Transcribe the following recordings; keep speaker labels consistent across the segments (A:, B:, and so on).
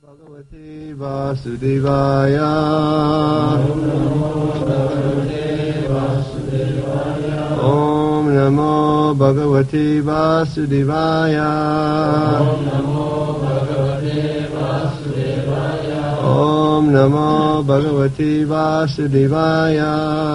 A: Bhagavate Vasudevaya. Om Namo Bhagavate Vasudevaya. Om Namo Bhagavate Vasudevaya.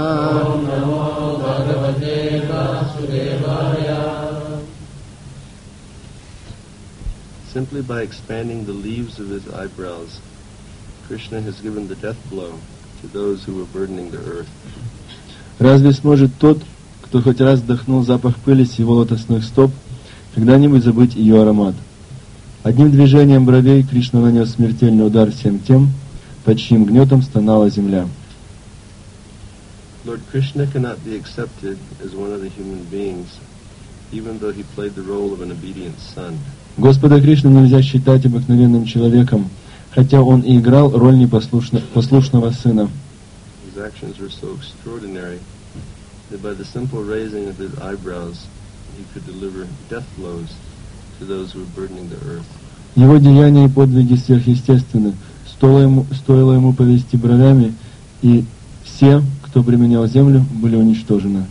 A: Simply by expanding the leaves of his eyebrows, Krishna has given the death blow to those who were burdening the earth.
B: Разве сможет тот, кто хоть раз вдохнул запах пыли с его лотосных стоп, когда-нибудь забыть ее аромат? Одним движением бровей Кришна нанес смертельный удар всем тем, под чьим гнетом стонала земля.
A: Lord Krishna cannot be accepted as one of the human beings, even though he played the role of an obedient son.
B: Господа Кришну нельзя считать обыкновенным человеком, хотя он и играл роль послушного сына.
A: His actions were so extraordinary that by the simple raising of his eyebrows, he could deliver death blows to those who were burdening the earth.
B: Его деяния и подвиги сверхъестественны. Стоило ему повести бровями, и все, кто применял землю, были уничтожены.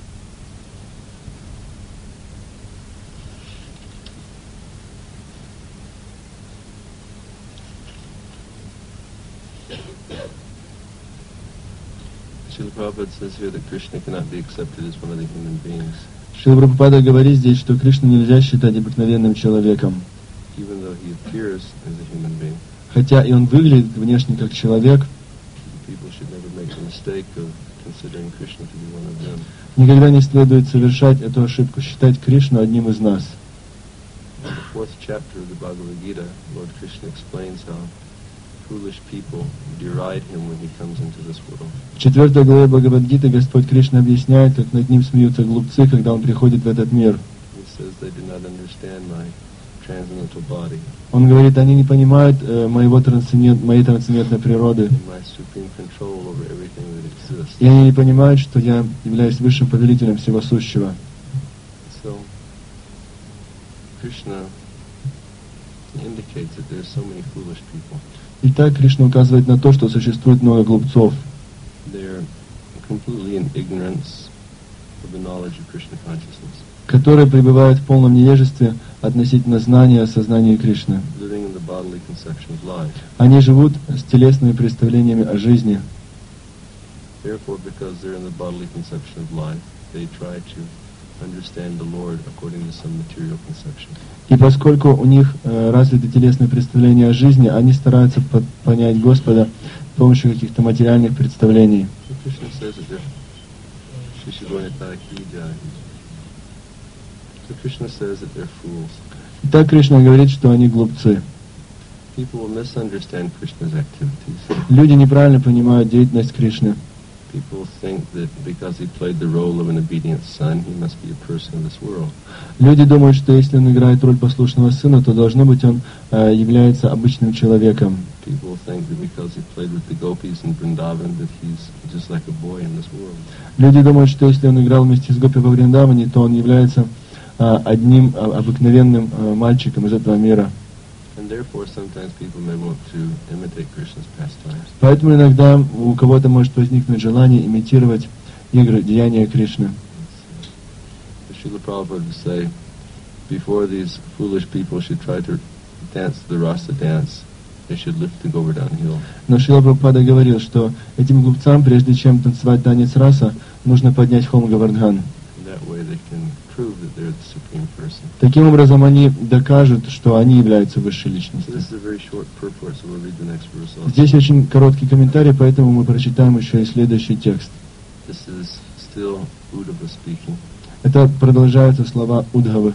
A: Srila Prabhupada says here that Krishna cannot be accepted as one of the human beings,
B: Шрила Прабхупада говорит здесь, что Кришну нельзя считать обыкновенным человеком.
A: even though he appears as a human being.
B: Хотя и он выглядит внешне как человек,
A: People should never make the mistake of considering Krishna to be one of them.
B: никогда не следует совершать эту ошибку, считать Кришну одним из нас.
A: In the 4th chapter of the Bhagavad Gita, Lord Krishna explains how foolish people deride him when he comes into this world.
B: В 4 главе Бхагавад-гиты Господь Кришна объясняет, как над ним смеются глупцы, когда он приходит в этот мир.
A: He says they do not understand my transcendental body
B: Он говорит, они не понимают моей трансцендентной природы,
A: and my supreme control over everything that exists.
B: и они не понимают, что я являюсь высшим повелителем всего сущего.
A: So, Krishna indicates that there are so many foolish people.
B: И так Кришна указывает на то, что существует много глупцов,
A: They're completely in ignorance of the knowledge of Krishna consciousness,
B: которые пребывают в полном невежестве относительно знания о сознании Кришны.
A: living in the bodily conception of life.
B: Они живут с телесными представлениями о жизни.
A: Therefore, because they're in the bodily conception of life, they try to understand the Lord according to some material conception.
B: И поскольку у них развиты телесные представления о жизни, они стараются понять Господа с помощью каких-то материальных представлений.
A: So Krishna says that they're So Krishna says that they're fools.
B: И так Кришна говорит, что они глупцы.
A: People will misunderstand Krishna's activities.
B: Люди неправильно понимают деятельность Кришны.
A: People think that because he played the role of an obedient son, he must be a person of this world.
B: Люди думают, что если он играет роль послушного сына, то должно быть он является обычным человеком.
A: People think that because he played with the gopis in Vrindavan, that he's just like a boy in this world.
B: Люди думают, что если он играл вместе с гопи во Вриндаване, то он является одним обыкновенным мальчиком из этого мира.
A: And therefore, sometimes people may want to imitate Krishna's pastimes.
B: Поэтому иногда у кого-то может возникнуть желание имитировать игры, деяния Кришны.
A: Srila Prabhupada would say, before these foolish people should try to dance the rasa dance, they should lift the Govardhan hill.
B: Но Шрила Прабхупада говорил, что этим глупцам, прежде чем танцевать танец раса, нужно поднять холм Говардхан.
A: That way they can prove that they're the supreme person.
B: Таким образом, они докажут, что они являются высшей
A: So
B: личностью.
A: this is a very short purport, so we'll read the next verse also.
B: Здесь очень короткий комментарий, поэтому мы прочитаем еще и следующий текст.
A: This is still Uddhava speaking.
B: Это продолжаются слова Удхавы.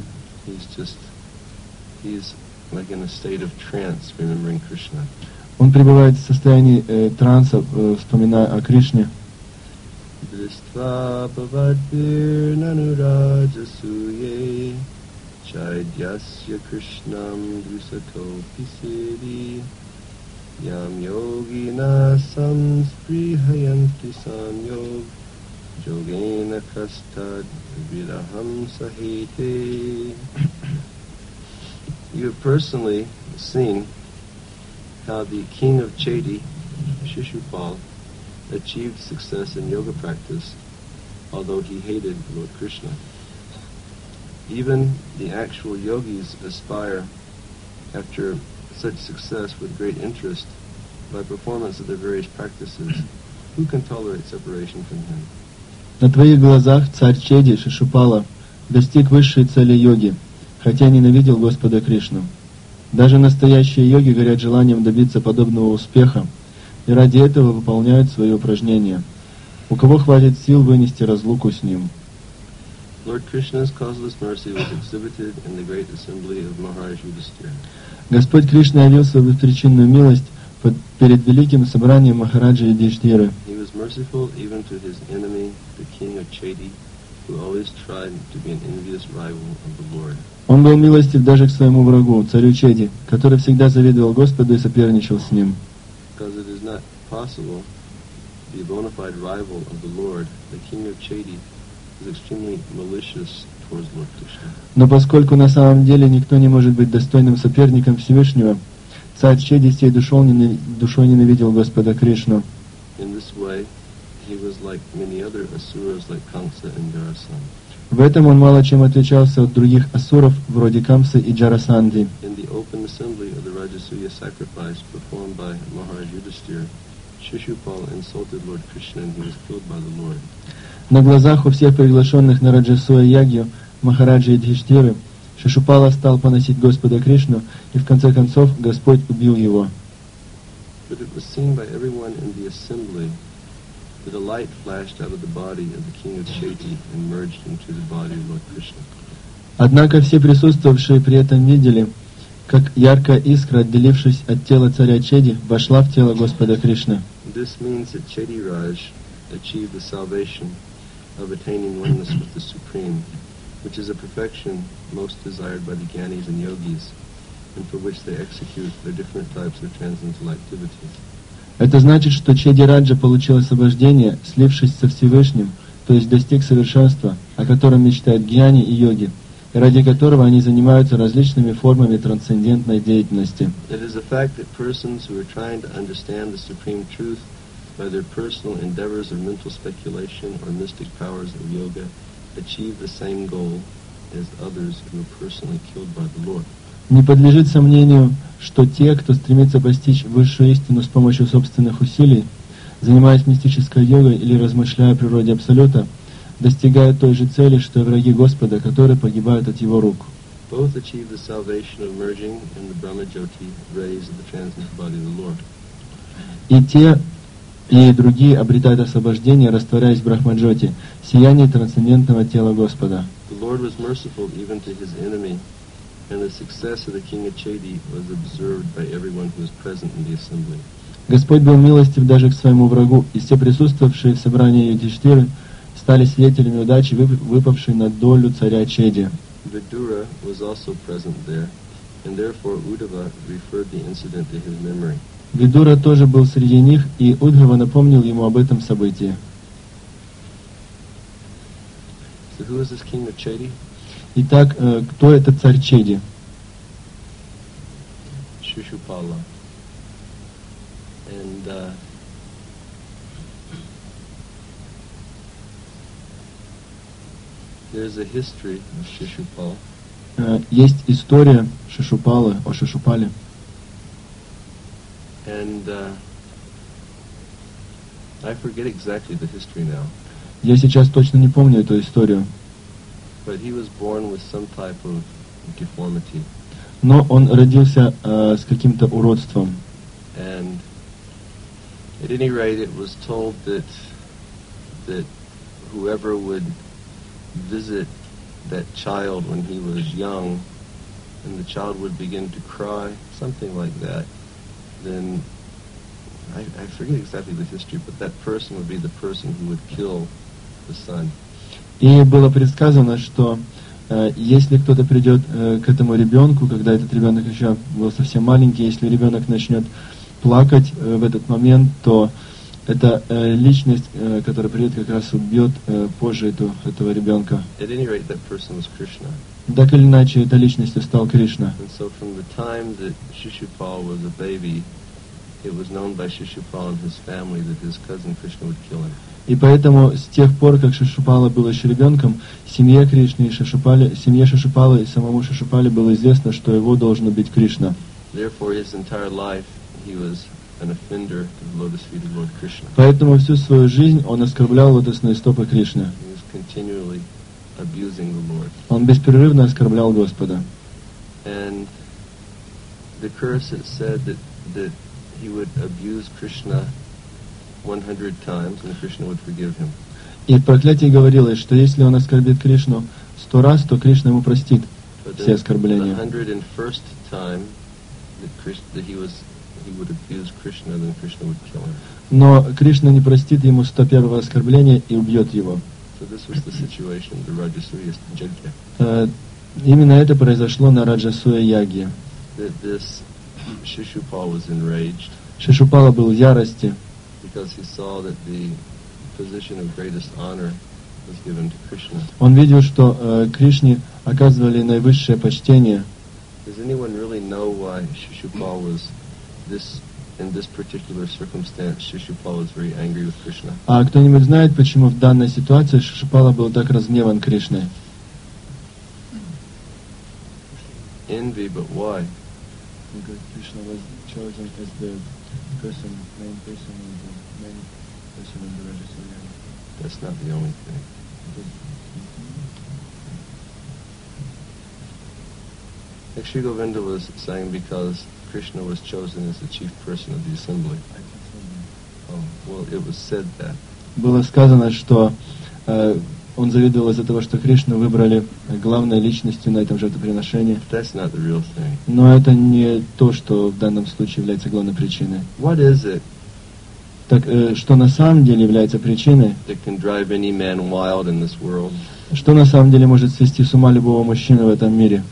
A: He's like in a state of trance, remembering Krishna.
B: Он пребывает в состоянии транса, вспоминая о Кришне.
A: Dristva pavadvir nanurajasuye chaidyasya krishnam drusato pisiri yam yogina samsprihayanti samyog yogena kastad viraham sahite. You have personally seen how the king of Chedi, Shishupal, achieved success in yoga practice, although he hated Lord Krishna. Even the actual yogis aspire, after such success with great interest, by performance of their various practices. Who can tolerate separation from him?
B: На твоих глазах царь Чеди, Шишупала, достиг высшей цели йоги, хотя ненавидел Господа Кришну. Даже настоящие йоги горят желанием добиться подобного успеха, и ради этого выполняют свои упражнения. У кого хватит сил вынести разлуку с ним?
A: Lord Krishna's causeless mercy was exhibited in the great assembly of Maharaj Yudhishthira.
B: Господь Кришна явил свою беспричинную милость перед великим собранием Махараджа Юдхиштиры.
A: He was merciful even to his enemy, the king of Chedi, who always tried to be an envious rival of the Lord.
B: Он был милостив даже к своему врагу, царю Чеди, который всегда завидовал Господу и соперничал с ним.
A: Because it is not possible to be a bona fide rival of the Lord, the king of Chedi is extremely malicious towards Lord Krishna.
B: Но поскольку на самом деле никто не может быть достойным соперником Всевышнего, царь Чеди всей душой ненавидел Господа Кришну.
A: In this way, he was like many other asuras like Kamsa and Jarasandha.
B: В этом он мало чем отличался от других асуров, вроде Камсы и Джарасанды.
A: In the open assembly of the Rajasuya sacrifice performed by Maharaj Yudhishthira, Shishupal insulted Lord Krishna and he was killed by the Lord.
B: На глазах у всех приглашенных на Раджасуя Ягью Махараджа Юдхиштиры Шишупала стал поносить Господа Кришну, и в конце концов Господь убил его.
A: But it was seen by everyone in the assembly that a light flashed out of the body of the king of Chedi and merged into the body of Lord Krishna.
B: Однако все присутствовавшие при этом видели, как яркая искра, отделившись от тела царя Чеди, вошла в тело Господа Кришны.
A: This means that Chedi Raj achieved the salvation of attaining oneness with the Supreme, which is a perfection most desired by the Gyanis and Yogis, and for which they execute their different types of transcendental activities.
B: Это значит, что Чеди Раджа получил освобождение, слившись со Всевышним, то есть достиг совершенства, о котором мечтают гьяни и йоги, и ради которого они занимаются различными формами трансцендентной деятельности.
A: It is a fact that persons who are trying to understand the supreme truth by their personal endeavors of mental speculation or mystic powers of yoga achieve the same goal as others who are personally killed by the Lord.
B: Не подлежит сомнению, что те, кто стремится постичь высшую истину с помощью собственных усилий, занимаясь мистической йогой или размышляя о природе Абсолюта, достигают той же цели, что и враги Господа, которые погибают от Его рук.
A: Both achieve the salvation of merging in the Brahmajyoti rays of the transcendental body of the Lord.
B: И те, и другие обретают освобождение, растворяясь в Брахмаджоти, сиянии трансцендентного тела Господа.
A: The Lord was merciful even to his enemy, and the success of the king of Chedi was observed by everyone who was present in the assembly.
B: Господь был милостив даже к своему врагу, и все присутствовавшие в собрании Юдхиштиры стали свидетелями удачи, выпавшей на долю царя Чеди.
A: Vidura was also present there, and therefore Uddhava referred the incident to his memory.
B: Видура тоже был среди них, и Удхава напомнил ему об этом событии.
A: So who is this king of Chedi?
B: Итак, кто этот царь Чеди?
A: Shishupala. And there's a history of Shishupal.
B: Есть история Шишупалы, о Шишупале.
A: And I forget exactly the history now.
B: Я сейчас точно не помню эту историю.
A: But he was born with some type of deformity.
B: Но он родился с каким-то уродством.
A: And at any rate, it was told that whoever would visit that child when he was young, and the child would begin to cry, something like that, then I forget exactly the history, but that person would be the person who would kill the son.
B: И было предсказано, что если кто-то придет к этому ребенку, когда этот ребенок еще был совсем маленький, если ребенок начнет плакать в этот момент, то это личность, которая придет, как раз убьет позже этого ребенка.
A: At any rate, that person was Krishna.
B: Так или иначе, этой личностью стал Кришна.
A: And so from the time that Shishupal was a baby, it was known by Shishupala and his family that his cousin Krishna would kill him.
B: И поэтому с тех пор, как Шишупала был еще ребенком, семье Кришны и семье Шишупалы и самому Шишупале было известно, что его должен убить Кришна.
A: Therefore, his entire life, he was an offender to the lotus feet of Lord Krishna.
B: Поэтому всю свою жизнь он оскорблял лотосные стопы Кришны.
A: He was continually abusing the Lord.
B: Он беспрерывно оскорблял Господа.
A: And the curse had said that he would abuse Krishna 100 times and Krishna would forgive him.
B: И в проклятии говорилось, что если он оскорбит Кришну 100 раз, то Кришна ему простит все оскорбления.
A: The 101st time that he would abuse Krishna, then Krishna would kill him.
B: Но Кришна не простит ему 101-го оскорбления и убьет его.
A: So this was the situation of the Rajasuya Yajna.
B: Именно это произошло на Раджасуя Ягье.
A: That this Shishupal was enraged
B: Шишупала был в ярости,
A: because he saw that the position of greatest honor was given to Krishna.
B: Он видел, что Кришне оказывали наивысшее почтение.
A: Does anyone really know why Shishupal was in this particular circumstance? Shishupal was very angry with Krishna.
B: А кто-нибудь знает, почему в данной ситуации Шишупала был так разгневан Кришной?
A: Envy, but why?
B: Because Krishna was chosen as the main person in the Rajasuya.
A: That's not the only thing. Like Sri Govinda was saying, because Krishna was chosen as the chief person of the assembly. Oh, well, it was said that.
B: Было сказано, что он завидовал из-за того, что Кришну выбрали главной личностью на этом жертвоприношении.
A: That's not the real thing.
B: Но это не то, что в данном случае является главной причиной.
A: What is it
B: Так, что на самом деле является причиной?
A: that can drive any man wild in this world?
B: Что на самом деле может свести с ума любого мужчину в этом мире?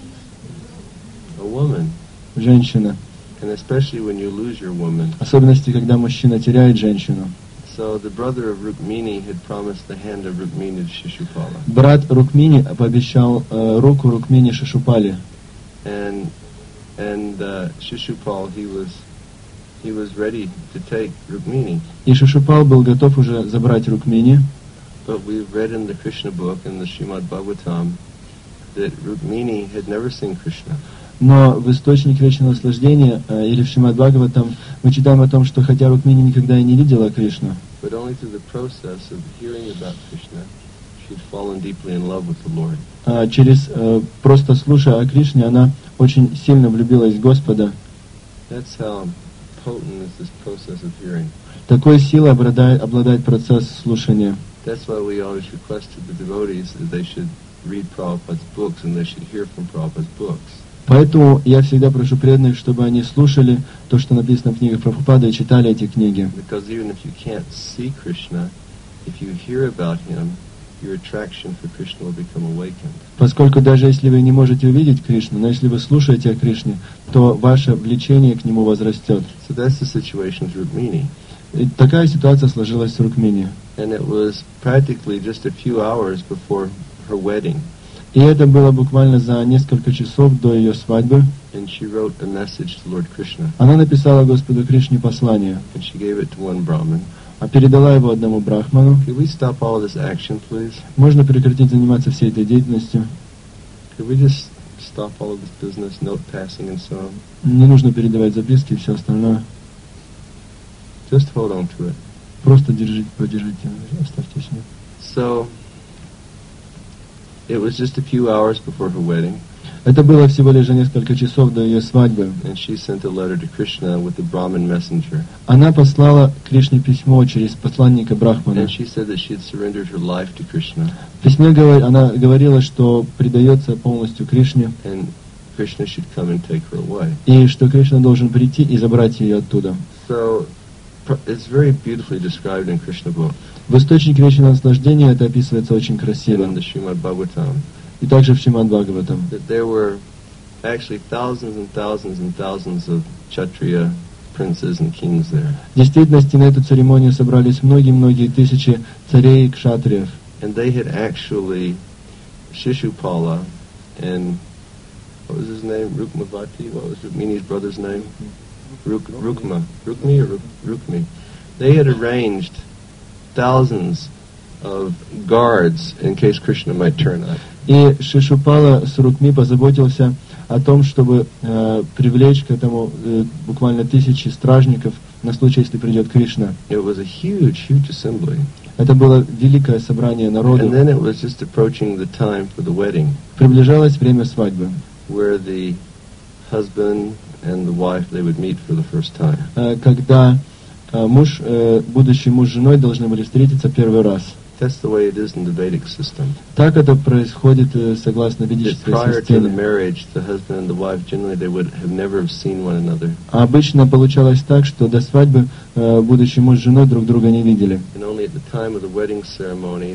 A: A woman.
B: Женщина.
A: And especially when you lose your woman.
B: В особенности, когда мужчина теряет женщину.
A: So the brother of Rukmini had promised the hand of Rukmini to Shishupala.
B: Брат Рукмини пообещал руку Рукмини Шишупале.
A: And Shishupal, he was ready to take Rukmini.
B: И Шишупал был готов уже забрать Рукмини.
A: But we've read in the Krishna book, in the Srimad Bhagavatam, that Rukmini had never seen Krishna.
B: Но в источнике вечного наслаждения или в Шримад Бхагаватам мы читаем о том, что хотя Рукмини никогда и не видела Кришну,
A: But only through the process of hearing about Krishna, she'd fallen deeply in love with the Lord.
B: Через просто слушая о Кришне, она очень сильно влюбилась в Господа.
A: That's how potent is this process of hearing.
B: Такой силой обладает процесс слушания.
A: That's why we always requested the devotees that they should read Prabhupada's books and they should hear from Prabhupada's books.
B: Поэтому я всегда прошу преданных, чтобы они слушали то, что написано в книгах Прабхупады, и читали эти книги.
A: Because even if you can't see Krishna, if you hear about him, your attraction for Krishna will become awakened.
B: Поскольку даже если вы не можете увидеть Кришну, но если вы слушаете о Кришне, то ваше влечение к нему возрастет.
A: So that's the situation with Rukmini.
B: И такая ситуация сложилась с Рукмини.
A: And it was practically just a few hours before her wedding.
B: И это было буквально за несколько часов до ее свадьбы.
A: And she wrote a message to Lord Krishna.
B: Она написала Господу Кришне послание,
A: And she gave it to one Brahmin.
B: а передала его одному брахману.
A: Could we stop all this action, please?
B: Можно прекратить заниматься всей этой деятельностью.
A: Could we just stop all of this business, note passing and so on?
B: Не нужно передавать записки и все остальное.
A: Just hold on to it.
B: Просто подержите, оставьте себе.
A: So, it was just a few hours before her wedding.
B: Это было всего лишь за несколько часов до ее свадьбы.
A: And she sent a letter to Krishna with the Brahmin messenger.
B: Она послала Кришне письмо через посланника Брахмана.
A: And she said that she had surrendered her life to Krishna.
B: В письме она говорила, что предается полностью Кришне,
A: And Krishna should come and take her away.
B: и что Кришна должен прийти и забрать ее оттуда.
A: So, it's very beautifully described in Krishna book.
B: В источнике вечного наслаждения это описывается очень красиво.
A: In the Srimad Bhagavatam.
B: И также в Шримад Бхагаватам.
A: That there were actually thousands and thousands and thousands of Kshatriya princes and kings there.
B: В действительности на эту церемонию собрались многие-многие тысячи царей и кшатриев.
A: And they had actually, Shishupala and, what was his name? Rukmavati? What was Rukmini's brother's name? Rukmi or Rukmi. They had arranged thousands of guards in case Krishna might turn up.
B: И Шишупала с Рукми позаботился о том, чтобы привлечь к этому буквально 1000 стражников на случай, если придет Кришна.
A: It was a huge, huge assembly.
B: Это было великое собрание народу.
A: And then it was just approaching the time for the wedding,
B: Приближалось время свадьбы,
A: where the husband and the wife, they would meet for the first time.
B: когда будущий муж с женой должны были встретиться первый раз.
A: That's the way it is in the Vedic system.
B: Так это происходит согласно
A: That
B: ведической
A: prior to the
B: системе.
A: marriage, the husband and the wife, generally they would have never have seen one another.
B: А обычно получалось так, что до свадьбы будущий муж с женой друг друга не видели.
A: And only at the time of the wedding ceremony,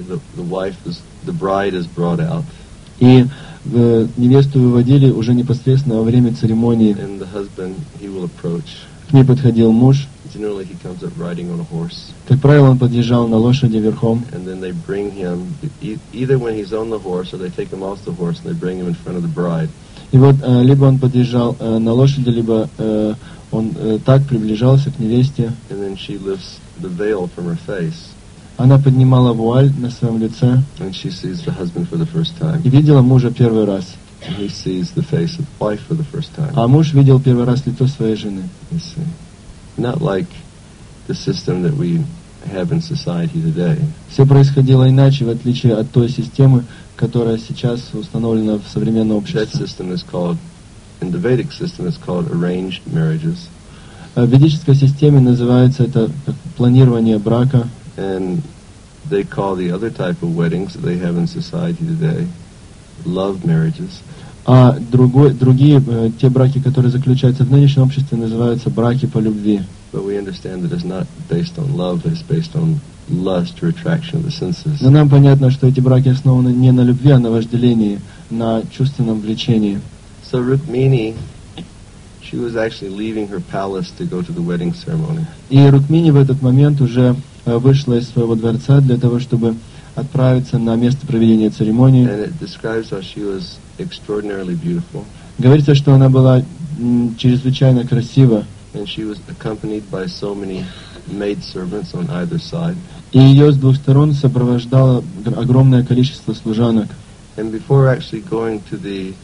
A: the bride is brought out,
B: И невесту выводили уже непосредственно во время церемонии.
A: and the husband, he will approach.
B: К ней подходил муж.
A: Generally he comes up riding on a horse,
B: Как правило, он подъезжал на лошади верхом.
A: and then they bring him, either when he's on the horse or they take him off the horse and they bring him in front of the bride.
B: И вот либо он подъезжал на лошади, либо он так приближался к невесте.
A: And then she lifts the veil from her face,
B: Она поднимала вуаль на своем лице
A: and she sees the husband for the first
B: и
A: time.
B: видела мужа первый раз.
A: And he sees the face of the wife for the first time.
B: А муж видел первый раз лицо своей жены.
A: You see. Not like the system that we have in society today.
B: Все происходило иначе, в отличие от той системы, которая сейчас установлена в современном
A: That
B: обществе.
A: system is called, in the Vedic system, it's called arranged marriages.
B: В ведической системе называется это как планирование брака.
A: And they call the other type of weddings that they have in society today love marriages.
B: А другие, те браки, которые заключаются в нынешнем обществе, называются браки по любви.
A: But we understand that it's not based on love, it's based on lust or attraction of the senses.
B: Но нам понятно, что эти браки основаны не на любви, а на вожделении, на чувственном влечении.
A: So Rukmini, she was actually leaving her palace to go to the wedding ceremony.
B: И Рукмини в этот момент уже вышла из своего дворца для того, чтобы отправиться на место проведения церемонии.
A: And it describes how she was extraordinarily beautiful.
B: Говорится, что она была чрезвычайно красива,
A: And she was accompanied by so many maidservants on either side.
B: и ее с двух сторон сопровождало огромное количество служанок.
A: And before actually going to the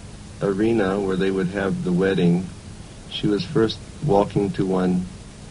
A: arena where they would have the wedding, she was first walking to one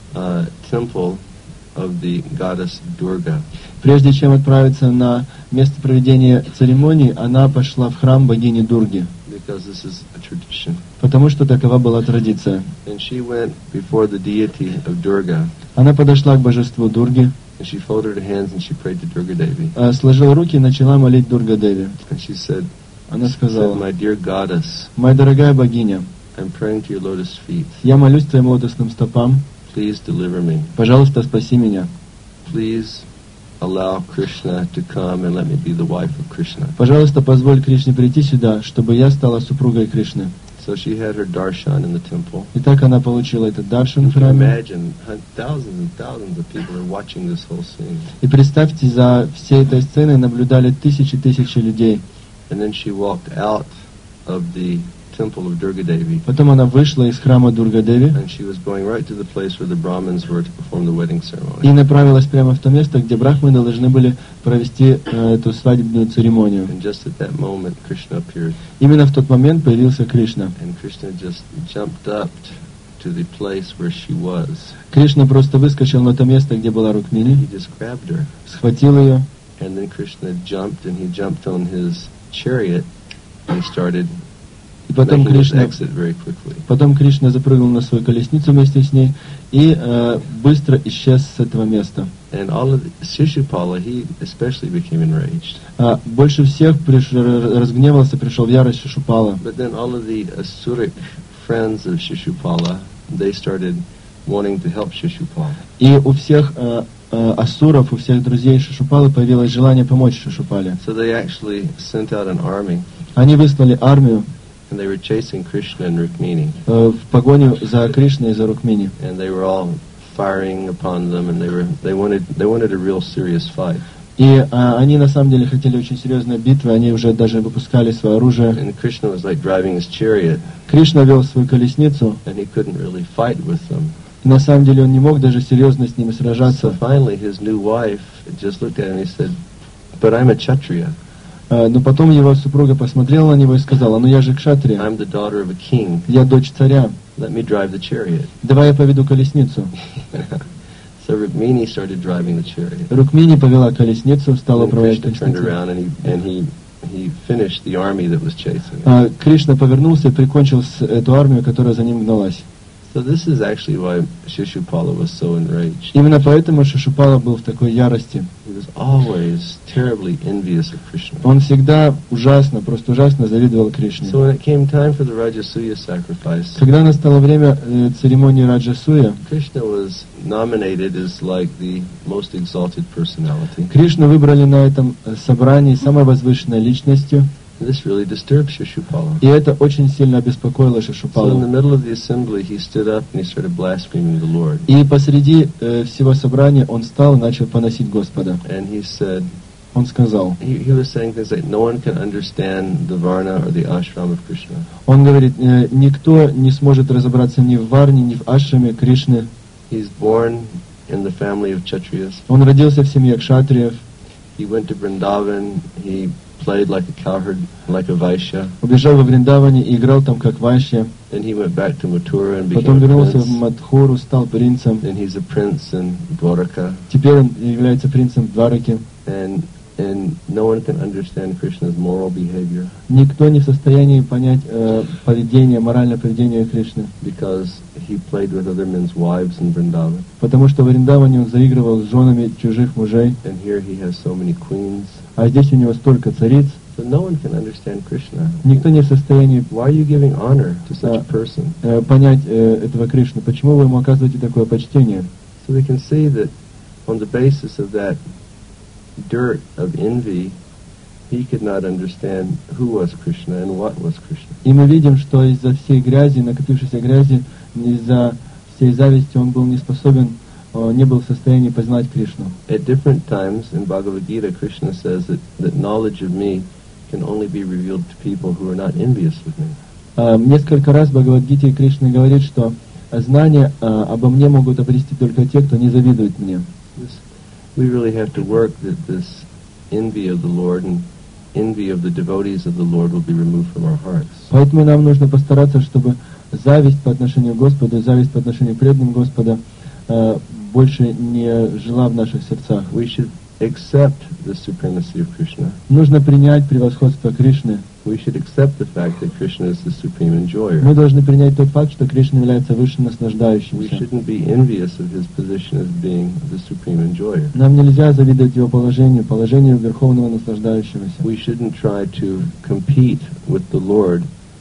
A: temple of the goddess Durga.
B: Прежде чем отправиться на место проведения церемонии, она пошла в храм богини Дурги,
A: Because this is a tradition.
B: потому что такова была традиция.
A: And she went before the deity of Durga,
B: Она подошла к божеству Дурги,
A: and she folded her hands and she prayed to Durga Devi.
B: сложила руки и начала молить Дурга Деви.
A: And she said,
B: Она сказала:
A: My dear goddess,
B: «Моя дорогая богиня,
A: I'm praying to your lotus feet.
B: я молюсь твоим лотосным стопам,
A: Please deliver me.
B: пожалуйста, спаси меня.
A: Please allow Krishna to come and let me be the wife of Krishna.
B: Пожалуйста, позволь Кришне прийти сюда, чтобы я стала супругой Кришны».
A: So she had her darshan in the temple.
B: И так она получила этот даршан
A: You
B: в
A: can
B: храме.
A: imagine thousands and thousands of people are watching this whole scene.
B: И представьте, за всей этой сценой наблюдали тысячи людей.
A: And then she walked out of the temple of Durga Devi,
B: Потом она вышла из храма Дурга-Деви
A: and she was going right to the place where the Brahmins were to perform the wedding
B: и
A: ceremony.
B: направилась прямо в то место, где брахманы должны были провести эту свадебную церемонию.
A: And just at that moment, Krishna appeared,
B: Именно в тот момент появился Кришна.
A: and Krishna just jumped up to the place where she was.
B: Кришна просто выскочил на то место, где была Рукмини,
A: He just grabbed her,
B: схватил ее,
A: and then Krishna jumped, and he jumped on his chariot and started
B: и потом
A: making his
B: Кришна,
A: exit very quickly.
B: потом Кришна запрыгнул на свою колесницу вместе с ней и быстро исчез с этого места.
A: And all of Shishupala, he especially became enraged.
B: Больше всех разгневался, пришел в ярость Шишупала.
A: But then all of the Asuric friends of Shishupala, they started wanting to help Shishupala.
B: И у всех асуров, у всех друзей Шишупалы появилось желание помочь Шишупале.
A: So they actually sent out an army,
B: Они выслали армию
A: and they were chasing Krishna and Rukmini,
B: в погоню за Кришной и за Рукмини.
A: and they were all firing upon them, and they wanted a real serious fight.
B: И они на самом деле хотели очень серьезной битвы, они уже даже выпускали свое оружие.
A: And Krishna was like driving his chariot,
B: Кришна вел свою колесницу,
A: and he couldn't really fight with them.
B: и на самом деле он не мог даже серьезно с ними
A: So
B: сражаться.
A: finally his new wife just looked at him and he said, "But I'm a Kshatriya.
B: Но потом его супруга посмотрела на него и сказала: ну я же кшатрия,
A: I'm the daughter of a king.
B: я дочь царя,
A: Let me drive the chariot."
B: давай я поведу колесницу.
A: So Rukmini started driving the chariot.
B: Рукмини повела колесницу, стала
A: And
B: управлять
A: Krishna turned
B: колесницей.
A: around and he finished the army that was chasing him.
B: Кришна повернулся и прикончил эту армию, которая за ним гналась.
A: So this is actually why Shishupala was so enraged.
B: Именно поэтому Шишупала был в такой ярости.
A: He was always terribly envious of Krishna.
B: Он всегда ужасно, просто ужасно завидовал Кришне.
A: So when it came time for the Rajasuya sacrifice,
B: Когда настало время церемонии Раджасуя,
A: Krishna was nominated as like the most exalted personality.
B: Кришну выбрали на этом собрании самой возвышенной личностью,
A: This really disturbed Shishupala.
B: и это очень сильно обеспокоило
A: So in the
B: Шишупалу.
A: middle of the assembly, he stood up and he started blaspheming the Lord.
B: И посреди всего собрания он встал и начал поносить Господа.
A: And he said,
B: Он сказал,
A: he was saying things like, no one can understand the Varna or the ashram of Krishna.
B: он говорит, никто не сможет разобраться ни в Варне, ни в Ашраме Кришны.
A: He's born in the family of Kshatriyas.
B: Он родился в семье кшатриев,
A: He went to Vrindavan. He played like a cowherd, like a Vaishya.
B: убежал во Вриндаване и играл там как Вайшья.
A: Then he went back to Mathura and
B: Потом
A: became a
B: вернулся в
A: prince.
B: Мадхуру, стал принцем.
A: And he's a prince in Dwaraka.
B: Теперь он является принцем Двараки.
A: And no one can understand Krishna's moral behavior
B: Никто не в состоянии понять поведение, моральное поведение Кришны.
A: because he played with other men's wives in Vrindavan.
B: Потому что в Вриндаване он заигрывал с женами чужих мужей,
A: And here he has so many queens.
B: а здесь у него столько цариц.
A: So no one can understand Krishna.
B: Никто не в состоянии
A: Why are you giving honor to such a person?
B: понять этого Кришну. Почему вы ему оказываете такое почтение?
A: So we can see that on the basis of that dirt of envy, he could not understand who was Krishna and what was Krishna.
B: И мы видим, что из-за всей грязи, накопившейся грязи, из-за всей зависти он был не способен, не был в состоянии познать Кришну.
A: At different times in Bhagavad Gita, Krishna says that knowledge of me can only be revealed to people who are not envious with me.
B: Несколько раз в Бхагавад-гите Кришна говорит, что знания обо мне могут обрести только те, кто не завидует мне.
A: We really have to work that this envy of the Lord and envy of the devotees of the Lord will be removed from our hearts.
B: Поэтому нам нужно постараться, чтобы зависть по отношению к Господу, зависть по отношению к преданным Господа больше не жила в наших сердцах.
A: We should accept the supremacy of Krishna.
B: Нужно принять превосходство Кришны.
A: We should accept the fact that Krishna is the supreme enjoyer.
B: Мы должны принять тот факт, что Кришна является высшим
A: We
B: наслаждающимся.
A: shouldn't be envious of his position as being the supreme enjoyer.
B: Нам нельзя завидовать его положению верховного наслаждающегося.
A: We shouldn't try to compete with the Lord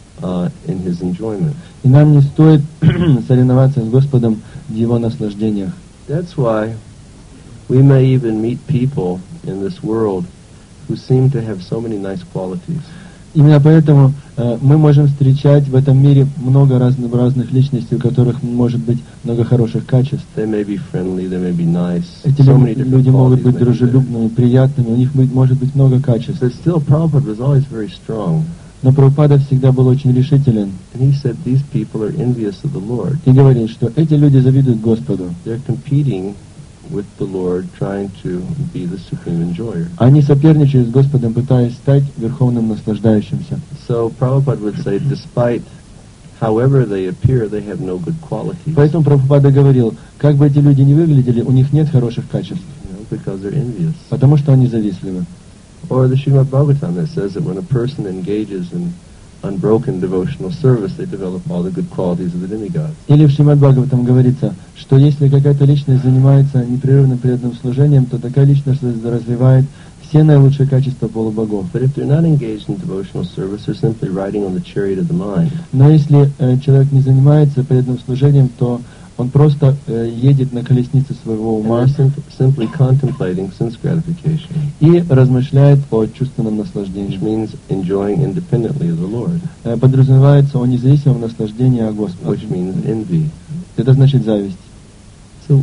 A: in his enjoyment.
B: И нам не стоит соревноваться с Господом в его наслаждениях.
A: That's why we may even meet people in this world who seem to have so many nice qualities.
B: Именно поэтому мы можем встречать в этом мире много разных личностей, у которых может быть много хороших качеств.
A: They may be friendly, they may be nice.
B: Эти
A: So many
B: люди
A: different
B: могут
A: qualities
B: быть
A: may be there.
B: дружелюбными, приятными, у них может быть много качеств.
A: But still, Prabhupada was always very strong.
B: Но Прабхупада всегда был очень решителен
A: And he said these people are envious of the Lord.
B: и говорил, что эти люди завидуют Господу.
A: They're competing with the Lord, trying to be the supreme enjoyer.
B: Они соперничают с Господом, пытаясь стать верховным наслаждающимся.
A: So Prabhupada would say, despite however they appear, they have no good qualities.
B: Поэтому Прабхупада говорил, как бы эти люди ни выглядели, у них нет хороших качеств,
A: Because they're envious.
B: потому что они завистливы.
A: Or the Srimad Bhagavatam that says that when a person engages in unbroken devotional service, they develop all the good qualities of the demigods.
B: Или в Шримад Бхагаватам говорится, что если какая-то личность занимается непрерывным преданным служением, то такая личность развивает все наилучшие качества полубогов.
A: But if they're not engaged in devotional service, they're simply riding on the chariot of the mind.
B: Но если человек не занимается преданным служением, то он просто едет на колеснице своего
A: And
B: ума
A: they're simply contemplating sense gratification,
B: и размышляет о чувственном
A: which
B: наслаждении.
A: means enjoying independently of the Lord,
B: Подразумевается о независимом наслаждении о
A: which
B: Господе.
A: means envy.
B: Это значит зависть.
A: So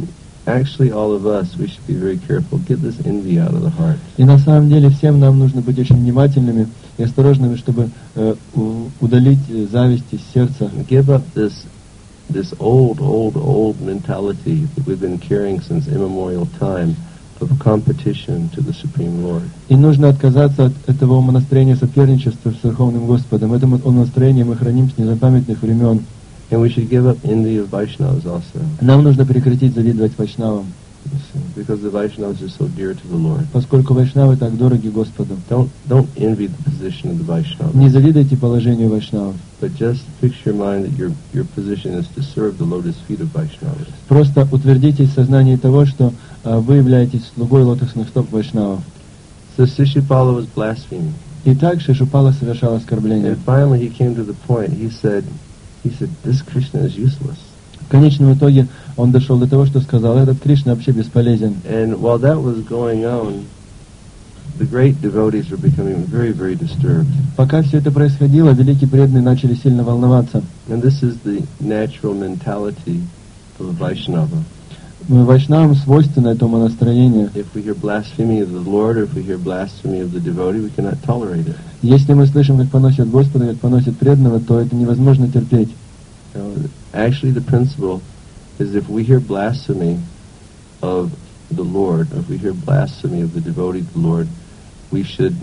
A: actually all of us, we should be very careful. Get this envy out of the heart.
B: И на самом деле всем нам нужно быть очень внимательными и осторожными, чтобы удалить зависть из сердца.
A: Give up this old mentality that we've been carrying since immemorial time of competition to the Supreme Lord.
B: И нужно отказаться от этого умонастроения соперничества с Верховным Господом. Это умонастроение мы храним с незапамятных времен.
A: And we should give up envy of Vaishnavas also.
B: Нам нужно прекратить завидовать вайшнавам,
A: Because the Vaishnavas are so dear to the Lord.
B: поскольку вайшнавы так дороги Господу.
A: Don't envy the position of the Vaishnavas.
B: Не завидуйте положению вайшнавов.
A: But just fix your mind that your position is to serve the lotus feet of Vaishnavas.
B: Просто утвердитесь в сознании того, что вы являетесь слугой лотосных стоп вайшнавов.
A: So Shishupala was blaspheming.
B: Итак, Шишупала совершал оскорбление.
A: And finally he came to the point, he said, this Krishna is useless.
B: В конечном итоге он дошел до того, что сказал, этот Кришна вообще бесполезен.
A: And while that was going on, the great devotees were becoming very, very disturbed.
B: Пока все это происходило, великие преданные начали сильно волноваться.
A: And this is the natural mentality of a Vaishnava.
B: Вайшнавам свойственно это умонастроение.
A: If we hear blasphemy of the Lord, or if we hear blasphemy of the devotee, we cannot tolerate it.
B: Если мы слышим, как поносят Господа, как поносят преданного, то это невозможно терпеть.
A: Actually, the principle is if we hear blasphemy of the Lord, if we hear blasphemy of the devotee of the Lord, we should,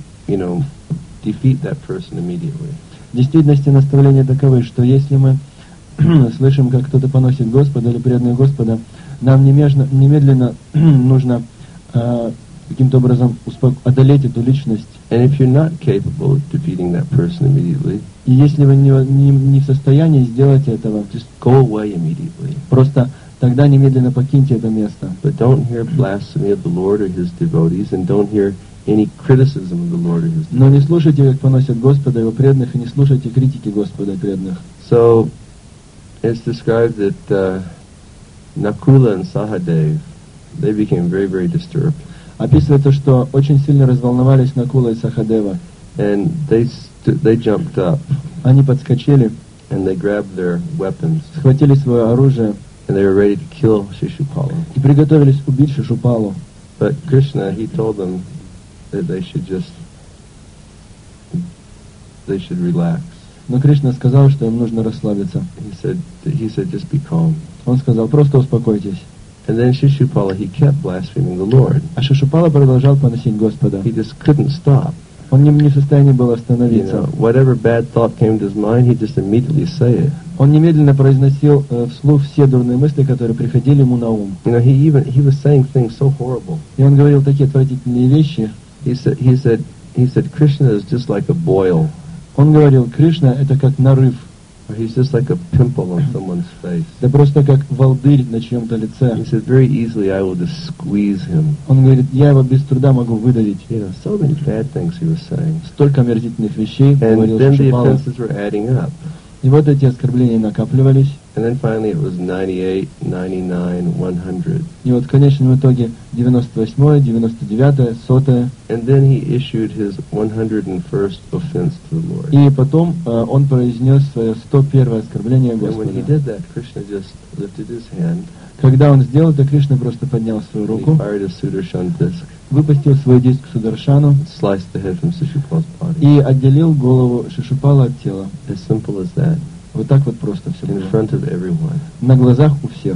A: defeat that person immediately.
B: В действительности наставления таковы, что если мы слышим, как кто-то поносит Господа или преданного Господа, нам немедленно нужно каким-то образом одолеть эту личность.
A: And if you're not capable of defeating that person immediately,
B: И если вы не в состоянии сделать этого,
A: just go away immediately.
B: просто тогда немедленно покиньте это место.
A: But don't hear blasphemy of the Lord or His devotees, and don't hear any criticism of the Lord or His
B: Но не
A: devotees.
B: слушайте, как поносят Господа и его преданных, и не слушайте критики Господа и преданных.
A: So it's described that Nakula and Sahadev, they became very, very disturbed.
B: Описывается, что очень сильно разволновались Накула и Сахадева.
A: And they jumped up,
B: Они подскочили,
A: and they grabbed their weapons,
B: схватили свое оружие
A: and they were ready to kill Shishupala.
B: и приготовились убить Шишупалу.
A: But Krishna, he told them that they should relax.
B: Но Кришна сказал, что им нужно расслабиться.
A: He said, just be calm.
B: Он сказал, просто успокойтесь.
A: And then Shishupala, he kept blaspheming the Lord.
B: А Шишупала продолжал поносить Господа.
A: He just couldn't stop.
B: Он не в состоянии был остановиться.
A: Whatever bad thought came to his mind, he just immediately say it.
B: Он немедленно произносил вслух все дурные мысли, которые приходили ему на ум.
A: He was saying things so horrible.
B: И он говорил такие отвратительные вещи.
A: He said, Krishna is just like a boil.
B: Он говорил, Кришна это как нарыв.
A: Or he's just like a pimple on someone's face.
B: Да просто как волдырь на чьем-то лице.
A: He said, very easily I will just squeeze him.
B: Он говорит, я его без труда могу выдавить.
A: So many bad things he was saying.
B: Столько омерзительных вещей
A: And
B: говорил
A: then the
B: Шишупала.
A: offenses were adding up.
B: И вот эти оскорбления накапливались.
A: And then finally it was 98, 99, 100.
B: И вот в конечном итоге 98-е, 99-е, 100-е.
A: And then he issued his 101st offense to the Lord.
B: И потом он произнес свое 101-е оскорбление
A: And when he
B: Господа.
A: did that, Krishna just lifted his hand.
B: Когда он сделал это, Кришна просто поднял свою
A: And he
B: руку,
A: fired his Sudarshan disc,
B: выпустил свой диск Сударшану
A: sliced the head from Shishupala's body.
B: и отделил голову Шишупала от тела.
A: As simple as that,
B: Вот так вот просто все
A: in
B: было.
A: front of everyone.
B: На глазах у всех.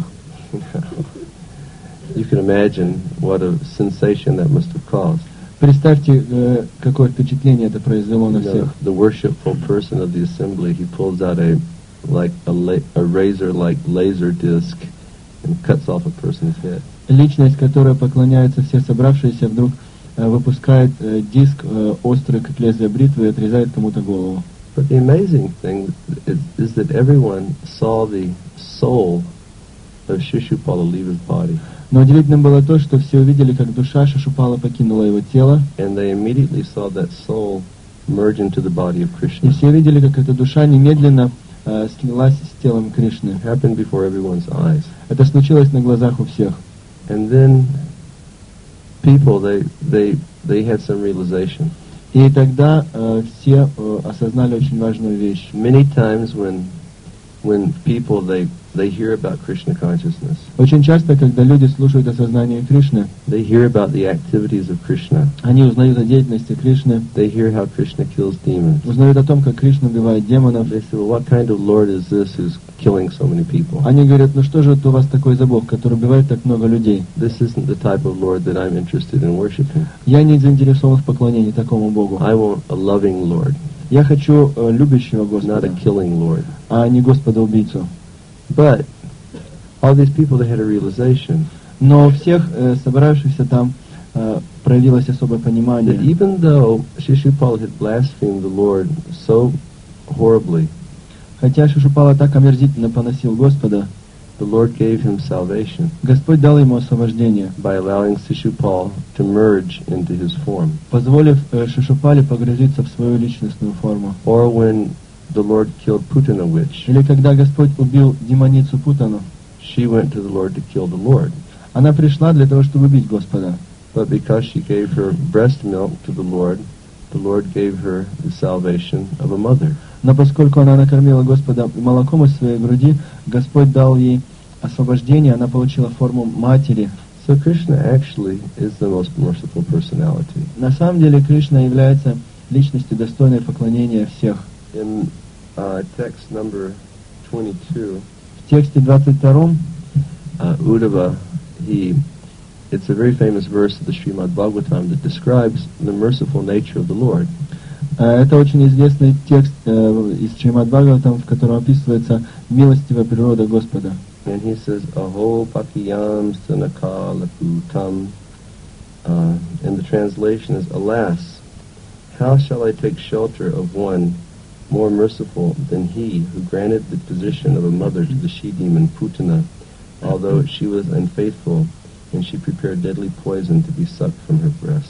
A: You can imagine what a sensation that must have caused.
B: Представьте, какое впечатление это произвело на всех.
A: The worshipful person of the assembly, he pulls out a razor-like laser disc and cuts off a person's head.
B: Личность, которая поклоняется все собравшиеся, вдруг выпускает диск острый, как лезвие бритвы, и отрезает кому-то голову.
A: But the amazing thing is that everyone saw the soul of Shishupala leave his body.
B: Но удивительным было то, что все увидели, как душа Шишупала покинула его тело,
A: And they immediately saw that soul merge into the body of
B: и
A: Krishna.
B: все видели, как эта душа немедленно слилась с телом Кришны.
A: It happened before everyone's eyes.
B: Это случилось на глазах у всех.
A: And then people, they had some realization.
B: И тогда все осознали очень важную вещь.
A: Many times when when people, they hear about Krishna consciousness,
B: Очень часто, когда люди слушают о сознании Кришны,
A: they hear about the activities of Krishna,
B: они узнают о деятельности Кришны,
A: they hear how Krishna kills demons.
B: узнают о том, как Кришна убивает демонов.
A: They say, well, what kind of Lord is this who's killing so many people?
B: Они говорят, ну что же это у вас такой за Бог, который убивает так много людей?
A: This isn't the type of Lord that I'm interested in worshiping.
B: Я не заинтересован в поклонении такому Богу.
A: I want a loving Lord,
B: Я хочу любящего
A: not
B: Господа,
A: a killing Lord.
B: а не Господа-убийцу.
A: But all these people, they had a realization
B: Но у всех собравшихся там проявилось особое
A: that
B: понимание,
A: even though Shishupala had blasphemed the Lord so horribly,
B: хотя Шишупала так омерзительно поносил Господа,
A: the Lord gave him salvation
B: Господь дал ему освобождение,
A: by allowing Shishupal to merge into his form.
B: позволив Шишупале погрузиться в свою личностную форму.
A: Or when the Lord killed Putana witch,
B: Или когда Господь убил демоницу Путану,
A: she went to the Lord to kill the Lord.
B: она пришла для того, чтобы убить Господа.
A: But because she gave her breast milk to the Lord gave her the salvation of a mother.
B: Но поскольку она накормила Господа молоком из своей груди, Господь дал ей освобождение, она получила форму матери.
A: So Krishna actually is the most merciful personality.
B: На самом деле Кришна является личностью, достойной поклонения всех.
A: In text number 22,
B: В тексте 22
A: Uddhava, it's a very famous verse of the Srimad Bhagavatam that describes the merciful nature of the Lord.
B: это очень известный текст из Шримад Бхагаватам, в котором описывается милостивая природа Господа.
A: And he says, Aho pakiyam sanakala putam. And the translation is, alas, how shall I take shelter of one more merciful than he who granted the position of a mother to the she-demon Putana, although she was unfaithful, and she prepared deadly poison to be sucked from her breast.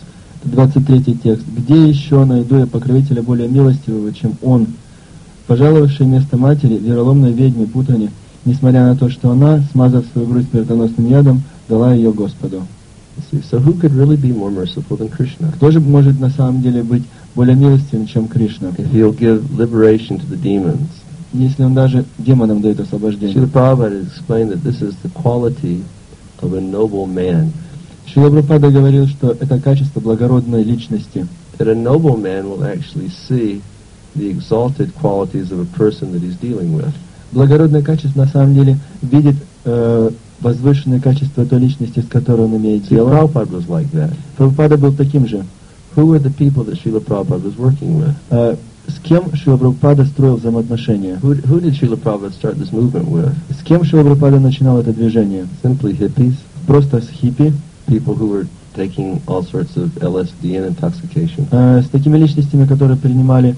B: 23 текст. «Где еще найду я покровителя более милостивого, чем он, пожаловавший место матери, вероломной ведьме Путане, несмотря на то, что она, смазав свою грудь смертоносным ядом, дала ее Господу».
A: So who could really be more merciful than Krishna?
B: Кто же может на самом деле быть более милостивым, чем Кришна,
A: If he'll give liberation to the demons.
B: если он даже демонам дает освобождение?
A: Srila Prabhupada has explained that this is the quality of a noble man.
B: Шрила Прабхупада говорил, что это качество благородной личности.
A: That a noble man will actually see the exalted qualities of a person that he's dealing with.
B: Благородное качество на самом деле видит возвышенное качество той личности, с которой он имеет
A: See,
B: дело.
A: Prabhupada was like that.
B: Прабхупада был таким же.
A: Who were the people that Srila Prabhupada was working with?
B: С кем Шрила Прабхупада строил взаимоотношения?
A: Who did Srila Prabhupada start this movement with?
B: С кем Шрила Прабхупада начинал это движение?
A: Simply hippies?
B: Просто с хиппи,
A: People who were taking all sorts of LSD and intoxication?
B: с такими личностями, которые принимали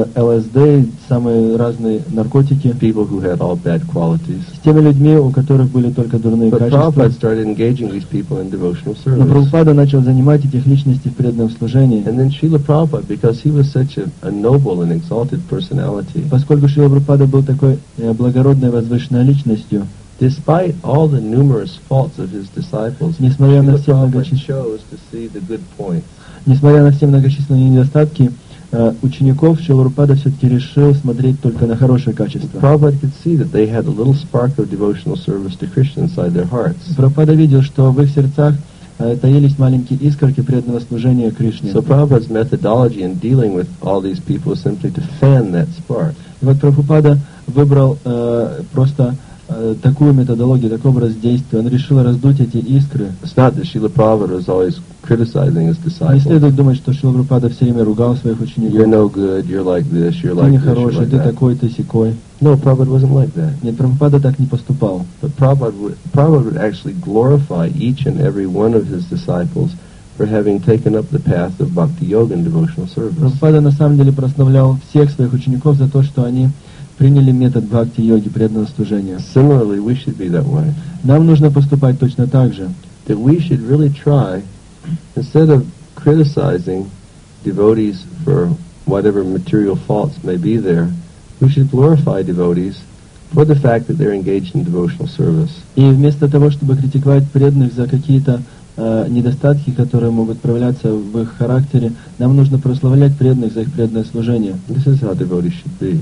B: ЛСД, самые разные наркотики,
A: People who had all bad qualities?
B: с теми людьми, у которых были только дурные
A: But
B: качества.
A: Prabhupada started engaging these people in devotional
B: Но
A: service.
B: Прабхупада начал занимать этих личностей в преданном служении.
A: And then Srila Prabhupada, because he was such a noble and exalted personality,
B: Поскольку Шрила Прабхупада был такой благородной, возвышенной личностью,
A: despite all the numerous faults of his disciples,
B: Несмотря на
A: Srila
B: все
A: Prabhupada
B: многочисленные-
A: chose to see the good points.
B: несмотря на все многочисленные недостатки учеников, Шрила Прабхупада все-таки решил смотреть только на хорошие качества.
A: Prabhupada could see that they had a little spark of devotional service to Krishna inside their hearts.
B: Прабхупада видел, что в их сердцах таились маленькие искорки преданного служения Кришне.
A: So Prabhupada's methodology in dealing with all these people is simply to fan that spark.
B: И вот Прабхупада выбрал просто такую методологию, такой образ действия. Он решил раздуть эти искры.
A: It's not that Srila Prabhupada was always criticizing his
B: Не
A: disciples.
B: следует думать, что Шрила Прабхупада все время ругал своих учеников.
A: You're no good, you're like this, you're
B: Ты
A: like this, you're
B: нехороший,
A: like
B: ты
A: that.
B: такой, ты сякой.
A: No, Prabhupada wasn't like that.
B: Нет, Прабхупада так не поступал.
A: But Prabhupada would actually glorify each and every one of his disciples for having taken up the path of bhakti yoga and devotional service.
B: Прабхупада на самом деле прославлял всех своих учеников за то, что они приняли метод бхакти-йоги, преданного служения.
A: Similarly, we should be that way.
B: Нам нужно поступать точно так же.
A: That we should really try, instead of criticizing devotees for whatever material faults may be there, we should glorify devotees for the fact that they're engaged in devotional service.
B: И вместо того, чтобы критиковать преданных за какие-то недостатки, которые могут проявляться в их характере, нам нужно прославлять преданных за их преданное служение.
A: This is how devotees should be.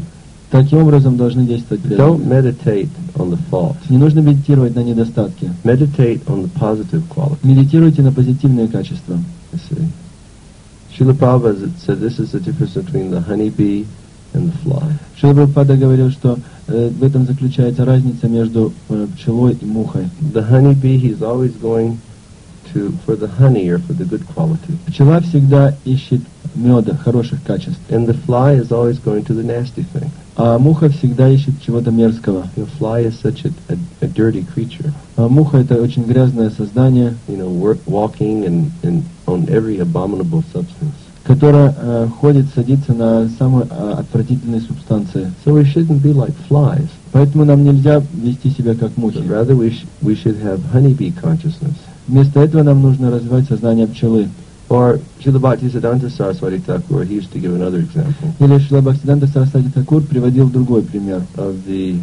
B: Таким образом должны действовать
A: Don't
B: преданные.
A: meditate on the fault.
B: Не нужно медитировать на недостатки.
A: Meditate on the positive quality.
B: Медитируйте на позитивные качества.
A: You see. Srila Prabhupada said this is the difference between the honeybee and the fly.
B: Шрила Прабхупада говорил, что в этом заключается разница между пчелой и мухой.
A: The honeybee, he's always going for the honey or for the good quality.
B: Пчела всегда ищет меда, хороших качеств.
A: And the fly is always going to the nasty thing.
B: А муха всегда ищет чего-то мерзкого.
A: The fly is such a dirty creature.
B: А муха — это очень грязное создание,
A: Walking and on every abominable substance.
B: которое ходит, садится на самые отвратительные субстанции.
A: So we shouldn't be like flies.
B: Поэтому нам нельзя вести себя как мухи.
A: But rather we should have honeybee consciousness.
B: Вместо этого нам нужно развивать сознание пчелы.
A: Or Srila Bhaktisiddhanta Saraswati Thakur, he used to give another example
B: Или Шрила Бхактисиданта Сарасвати Такур приводил другой пример.
A: of the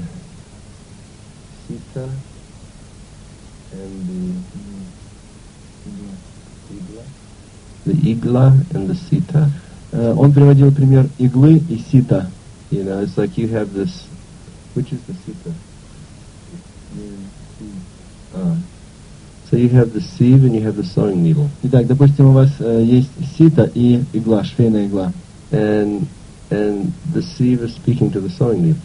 A: Sita and the Igla and the Sita.
B: Он приводил пример иглы и сита.
A: It's like you have this, which is the Sita? So you have the sieve and you have the sewing needle.
B: Итак, допустим, у вас есть сито и игла, швейная игла.
A: And the sieve is speaking to the sewing needle.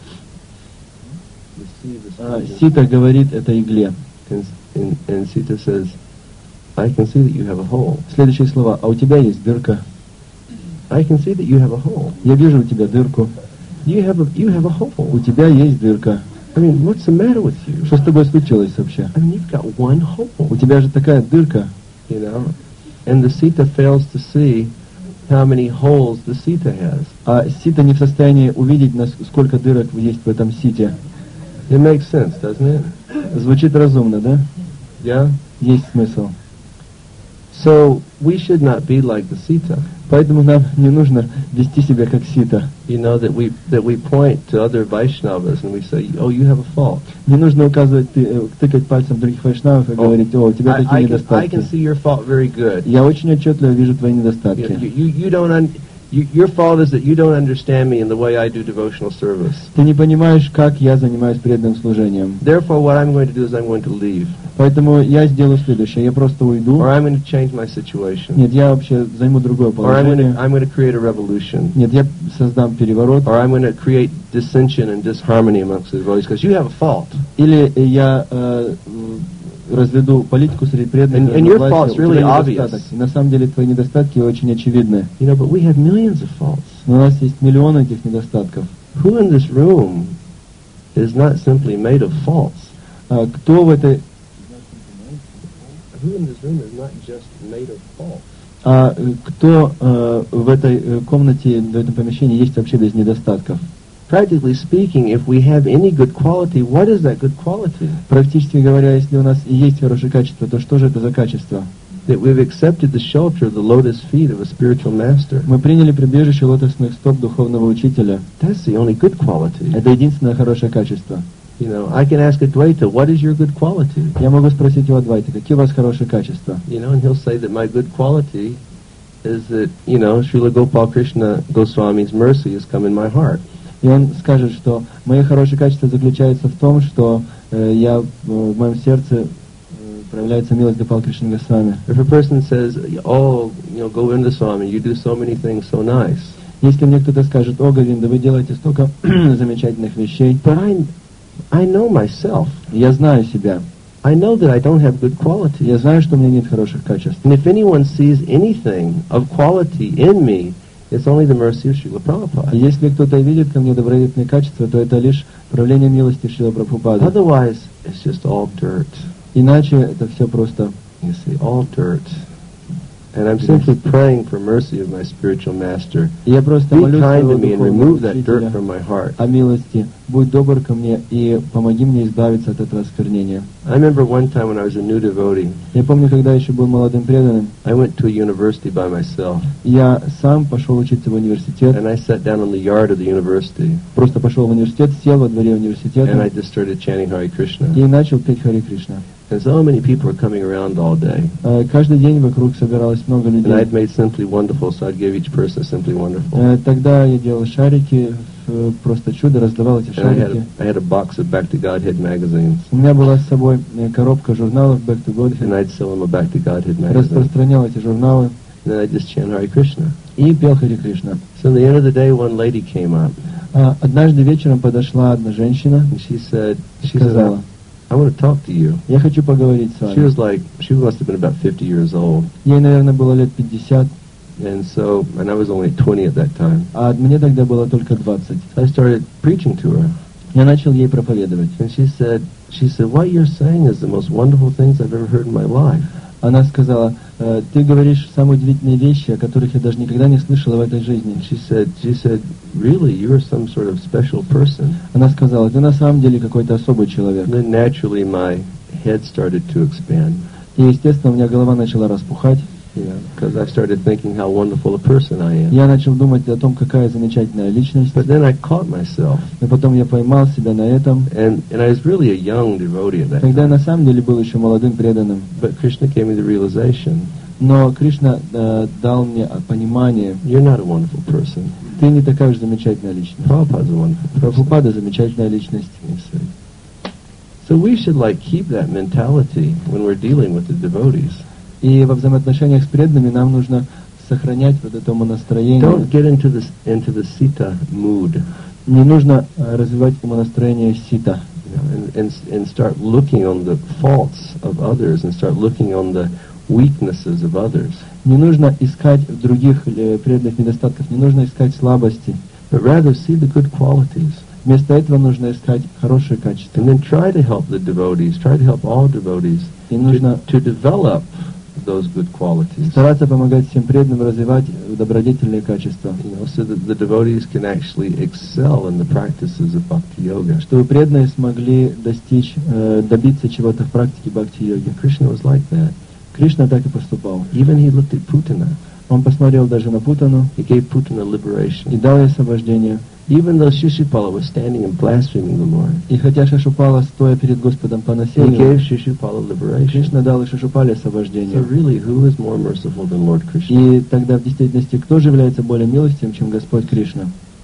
A: The sieve is speaking
B: Сито говорит этой игле.
A: and Sita says, I can see that you have a hole.
B: Следующие слова. А у тебя есть дырка.
A: I can see that you have a hole.
B: Я вижу у тебя дырку.
A: You have a hole.
B: У тебя есть дырка.
A: I mean, what's the matter with you?
B: Что с тобой случилось вообще?
A: I mean, you've got one hole.
B: У тебя же такая дырка.
A: And the Sita fails to see how many holes the Sita has.
B: А сито не в состоянии увидеть, сколько дырок есть в этом сите.
A: It makes sense, doesn't it?
B: Звучит разумно, да?
A: Yeah?
B: Есть смысл.
A: So, we should not be like the Sita.
B: Поэтому нам не нужно вести себя как сито.
A: That we point to other Vaishnavas and we say, oh, you have a fault.
B: Не нужно указывать, тыкать пальцем других вайшнавов и говорить, о, у тебя такие
A: I
B: недостатки.
A: can see your fault very good.
B: Я очень отчетливо вижу твои недостатки.
A: Your fault is that you don't understand me in the way I do devotional service.
B: Ты не понимаешь, как я занимаюсь преданным служением.
A: Therefore, what I'm going to do is I'm going to leave.
B: Поэтому я сделаю следующее. Я просто уйду.
A: Or I'm going to change my situation.
B: Нет, я вообще займу другое положение.
A: Or I'm going to create a revolution.
B: Нет, я создам переворот.
A: Or I'm going to create dissension and disharmony amongst the devotees because you have a fault.
B: Или я разведу политику среди преданных.
A: And your fault's really obvious.
B: На самом деле твои недостатки очень очевидны.
A: But we have millions of faults.
B: Но у нас есть миллионы этих недостатков.
A: Who in this room is not simply made of faults?
B: Кто в этой...
A: Who in this room is not just made of faults?
B: Кто в этой комнате, в этом помещении есть вообще без недостатков?
A: Practically speaking, if we have any good quality, what is that good quality?
B: Практически говоря, если у нас и есть хорошее качество, то что же это за качество?
A: That we've accepted the shelter of the lotus feet of a spiritual master.
B: Мы приняли прибежище лотосных стоп духовного учителя.
A: That's the only good quality.
B: Это единственное хорошее качество.
A: I can ask Advaita, what is your good quality?
B: Я могу спросить у Адвайты, какие у вас хорошие качества?
A: And he'll say that my good quality is that, Srila Gopal Krishna Goswami's mercy has come in my heart.
B: И он скажет, что мое хорошее качество заключается в том, что в моем сердце проявляется милость Гопал Кришны Госвами.
A: If a person says, oh, Govinda Swami, you do so many things so nice.
B: Если мне кто-то скажет, о, Говинда, вы делаете столько замечательных вещей.
A: But I know myself.
B: Я знаю себя.
A: I know that I don't have good quality.
B: Я знаю, что у меня нет хороших качеств.
A: And if anyone sees anything of quality in me, it's only the mercy of Srila Prabhupada.
B: Если кто-то видит ко мне добродетельные качества, то это лишь проявление милости Шрила Прабхупады.
A: Otherwise, it's just all dirt.
B: Иначе это все просто,
A: all dirt. And I'm simply praying for mercy of my spiritual master.
B: Я просто
A: Be
B: молюсь
A: kind to
B: своего
A: me and
B: духовного
A: remove that dirt
B: учителя
A: from my heart.
B: о милости. Будь добр ко мне и помоги мне избавиться от этого осквернения.
A: I remember one time when I was a new devotee.
B: Я помню, когда еще был молодым преданным.
A: I went to a university by myself.
B: Я сам пошел учиться в университет.
A: And I sat down on the yard of the university.
B: Просто пошел в университет, сел во дворе университета.
A: And I just started chanting Hare Krishna.
B: И начал петь Харе Кришна.
A: And so many people were coming around all day.
B: Каждый день вокруг собиралось много людей.
A: And I'd made Simply Wonderful, so I'd give each person Simply Wonderful.
B: Тогда я делал шарики просто чудо, раздавал эти
A: And I
B: шарики.
A: had a box of Back to Godhead magazines,
B: У меня была с собой коробка журналов Back to
A: and
B: Godhead.
A: I'd sell them a Back to Godhead magazine.
B: Распространял эти журналы
A: And then I'd just chant Hare Krishna.
B: и пел Хари Кришна.
A: So at the end of the day, one lady came up,
B: Однажды вечером подошла одна женщина
A: and she said,
B: сказала:
A: I want to talk to you.
B: я хочу поговорить с
A: She
B: вами.
A: was like, she must have been about 50 years old.
B: Ей, наверное, было лет 50,
A: And I was only 20 at that time.
B: а мне тогда было только 20.
A: So I started preaching to her.
B: Я начал ей проповедовать.
A: And she said, what you're saying is the most wonderful things I've ever heard in my life.
B: Она сказала: ты говоришь самые удивительные вещи, о которых я даже никогда не слышала в этой жизни.
A: She said, really, you're some sort of special person.
B: Она сказала: ты на самом деле какой-то особый человек.
A: And then naturally my head started to expand.
B: И, естественно, у меня голова начала распухать.
A: Because I started thinking how wonderful a person I am.
B: Я начал думать о том, какая замечательная личность.
A: But then I caught myself.
B: И потом я поймал себя на этом.
A: And I was really a young devotee at that
B: Когда я
A: time.
B: на самом деле был еще молодым преданным.
A: But Krishna gave me the realization,
B: Но Кришна дал мне понимание:
A: you're not a wonderful person.
B: ты не такая уж замечательная личность.
A: Prabhupada's a wonderful person.
B: Прабхупада замечательная личность.
A: You see. So we should keep that mentality when we're dealing with the devotees.
B: И во взаимоотношениях с преданными нам нужно сохранять вот это умонастроение.
A: Don't get into the sita mood.
B: Не нужно развивать умонастроение сита.
A: And start looking on the faults of others and start looking on the weaknesses of others.
B: Не нужно искать в других преданных недостатков, не нужно искать слабости.
A: But rather see the good qualities.
B: Вместо этого нужно искать хорошие качества.
A: And then try to help the devotees, try to help all devotees
B: И нужно
A: to develop those good qualities.
B: стараться помогать всем преданным развивать добродетельные качества,
A: So that the devotees can actually excel in the practices of bhakti yoga.
B: чтобы преданные смогли добиться чего-то в практике бхакти-йоги.
A: Krishna was like that.
B: Кришна так и поступал.
A: Even he looked at Putana.
B: Он посмотрел даже на Путану
A: He gave Putana
B: и
A: liberation.
B: дал ей освобождение.
A: Even though Shishupala was standing and blaspheming the Lord,
B: И хотя Шишупала, стоя перед Господом, поносил
A: he
B: его,
A: gave Shishupala liberation.
B: Кришна дал и Шишупале
A: So
B: освобождение.
A: really, who is more merciful than Lord Krishna?
B: И тогда в действительности кто же является более милостивым, чем Господь Кришна?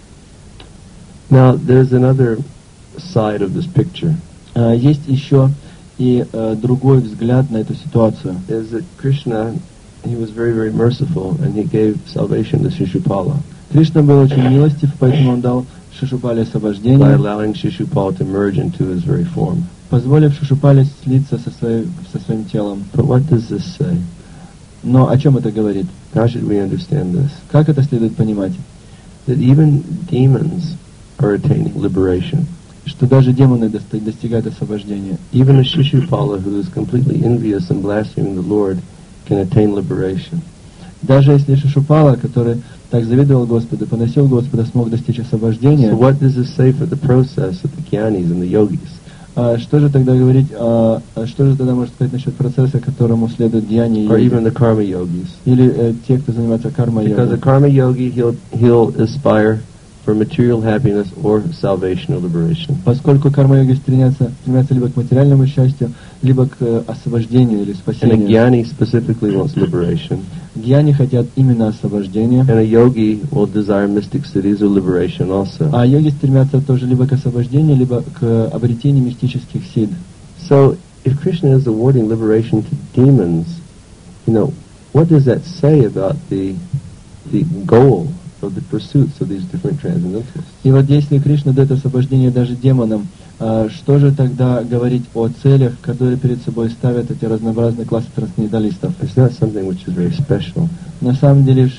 A: Now, there's another side of this picture.
B: Есть еще и другой взгляд на эту ситуацию.
A: Is that Krishna, he was very, very merciful, and he gave salvation to Shishupala
B: Кришна был очень милостив, поэтому он дал Шишупале
A: by
B: освобождение,
A: allowing Shishupala to merge into his very form.
B: позволив Шишупале слиться со своим телом.
A: But what does this say?
B: Но о чем это говорит?
A: How should we understand this?
B: Как это следует понимать?
A: That even demons are attaining liberation.
B: Что даже демоны достигают освобождения.
A: Even a Shishupala who is completely envious and blaspheming the Lord can attain liberation.
B: Даже если Шишупала, который так завидовал Господу, поносил Господа, смог достичь освобождения,
A: So what does this say for the process of the Gyanis and the Yogis?
B: что же тогда говорить, что же тогда можно сказать насчет процесса, которому следует гьяни
A: Or
B: йоги?
A: even the Karma Yogis?
B: Или те, кто занимается
A: Because a
B: карма-йогой?
A: Karma Yogi, he'll aspire for material happiness or salvation or liberation.
B: Поскольку карма-йоги стремятся либо к материальному счастью, либо к освобождению или
A: And a
B: спасению.
A: Jnani specifically wants liberation.
B: Гьяни хотят именно освобождения,
A: And a yogi will desire mystic cities or liberation also.
B: а йоги стремятся тоже либо к освобождению, либо к обретению мистических сил.
A: So, if Krishna is awarding liberation to demons, what does that say about the goal of the pursuits of these different transcendentalists?
B: И вот если Кришна дает освобождение даже демонам, что же тогда говорить о целях, которые перед собой ставят эти разнообразные классы трансценденталистов?
A: It's not something which is very special.
B: На самом деле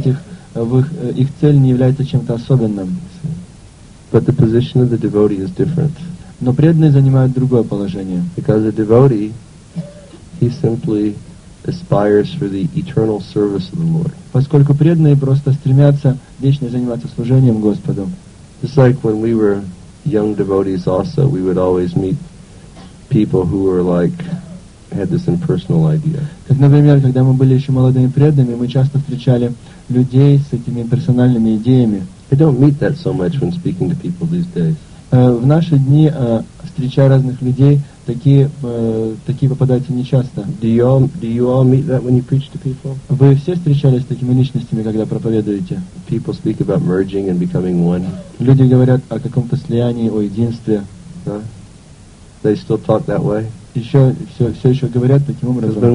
B: их цель не является чем-то особенным.
A: But the position of the devotee is different.
B: Но преданные занимают другое положение.
A: Because the devotee, he simply aspires for the eternal service of the Lord.
B: Поскольку преданные просто стремятся вечно заниматься служением Господу.
A: Just like when we were young devotees also, we would always meet people who were had this impersonal idea.
B: Как, например, когда мы были еще молодыми преданными, мы часто встречали людей с этими персональными идеями.
A: I don't meet that so much when speaking to people these days.
B: В наши дни, встречая разных людей, Такие попадаются нечасто.
A: Do you all meet that when you preach to people?
B: Вы все встречались с такими личностями, когда проповедуете?
A: People speak about merging and becoming one.
B: Люди говорят о каком-то слиянии, о единстве.
A: Huh? They still talk that way?
B: Все еще говорят таким
A: Because
B: образом.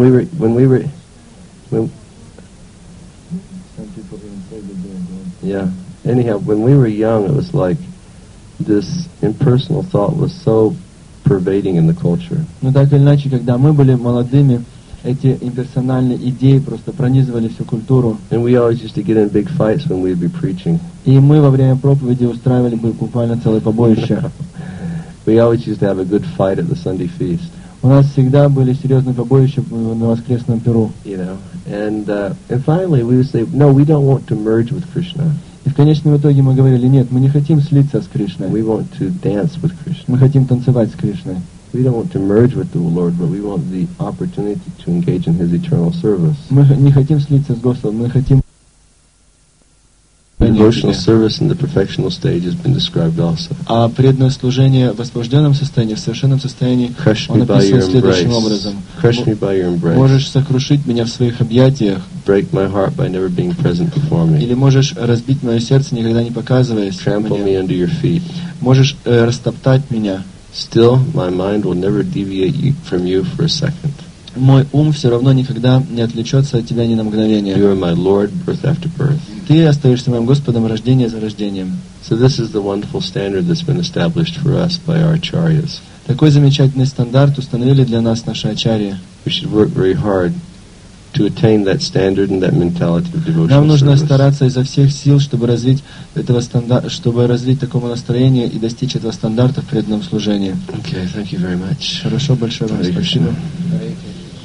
A: Yeah. Anyhow, when we were young, it was like this impersonal thought was so pervading in the culture.
B: Но так или иначе, когда мы были молодыми, эти имперсональные идеи просто пронизывали всю культуру.
A: And we always used to get in big fights when we'd be preaching.
B: И мы во время проповеди устраивали бы буквально целое побоище.
A: We always used to have a good fight at the Sunday feast.
B: У нас всегда были серьезные побоища на воскресном пиру.
A: You know, and finally we would say, no, we don't want to merge with Krishna.
B: И в конечном итоге мы говорили, нет, мы не хотим слиться с Кришной.
A: We want to dance with Krishna.
B: Мы хотим танцевать с Кришной.
A: We don't want to merge with the Lord, but we want the opportunity to engage in His eternal service.
B: Мы не хотим слиться с Господом, мы хотим...
A: Devotional service in the perfectional stage has been described also.
B: А преданное служение в освобожденном состоянии, в совершенном состоянии,
A: Crush
B: он
A: me by
B: описан
A: your
B: следующим
A: embrace.
B: образом.
A: Crush me by your embrace.
B: Можешь сокрушить меня в своих объятиях,
A: Break my heart by never being present before me.
B: или можешь разбить мое сердце, никогда не показываясь
A: Trample
B: мне.
A: me under your feet.
B: Можешь растоптать меня.
A: Still, my mind will never deviate from you for a second.
B: Мой ум все равно никогда не отвлечется от тебя ни на мгновение.
A: You are my Lord, birth after birth.
B: Ты остаешься моим Господом рождение за рождением.
A: So this is the wonderful standard that's been established for us by our acharyas.
B: Такой замечательный стандарт установили для нас наши ачарьи.
A: We should work very hard to attain that standard and that mentality of devotional
B: Нам нужно
A: service.
B: стараться изо всех сил, чтобы развить такому настроению и достичь этого стандарта в преданном служении.
A: Okay, thank you very much.
B: Хорошо, большое вам
A: Hare
B: спасибо.
A: Krishna.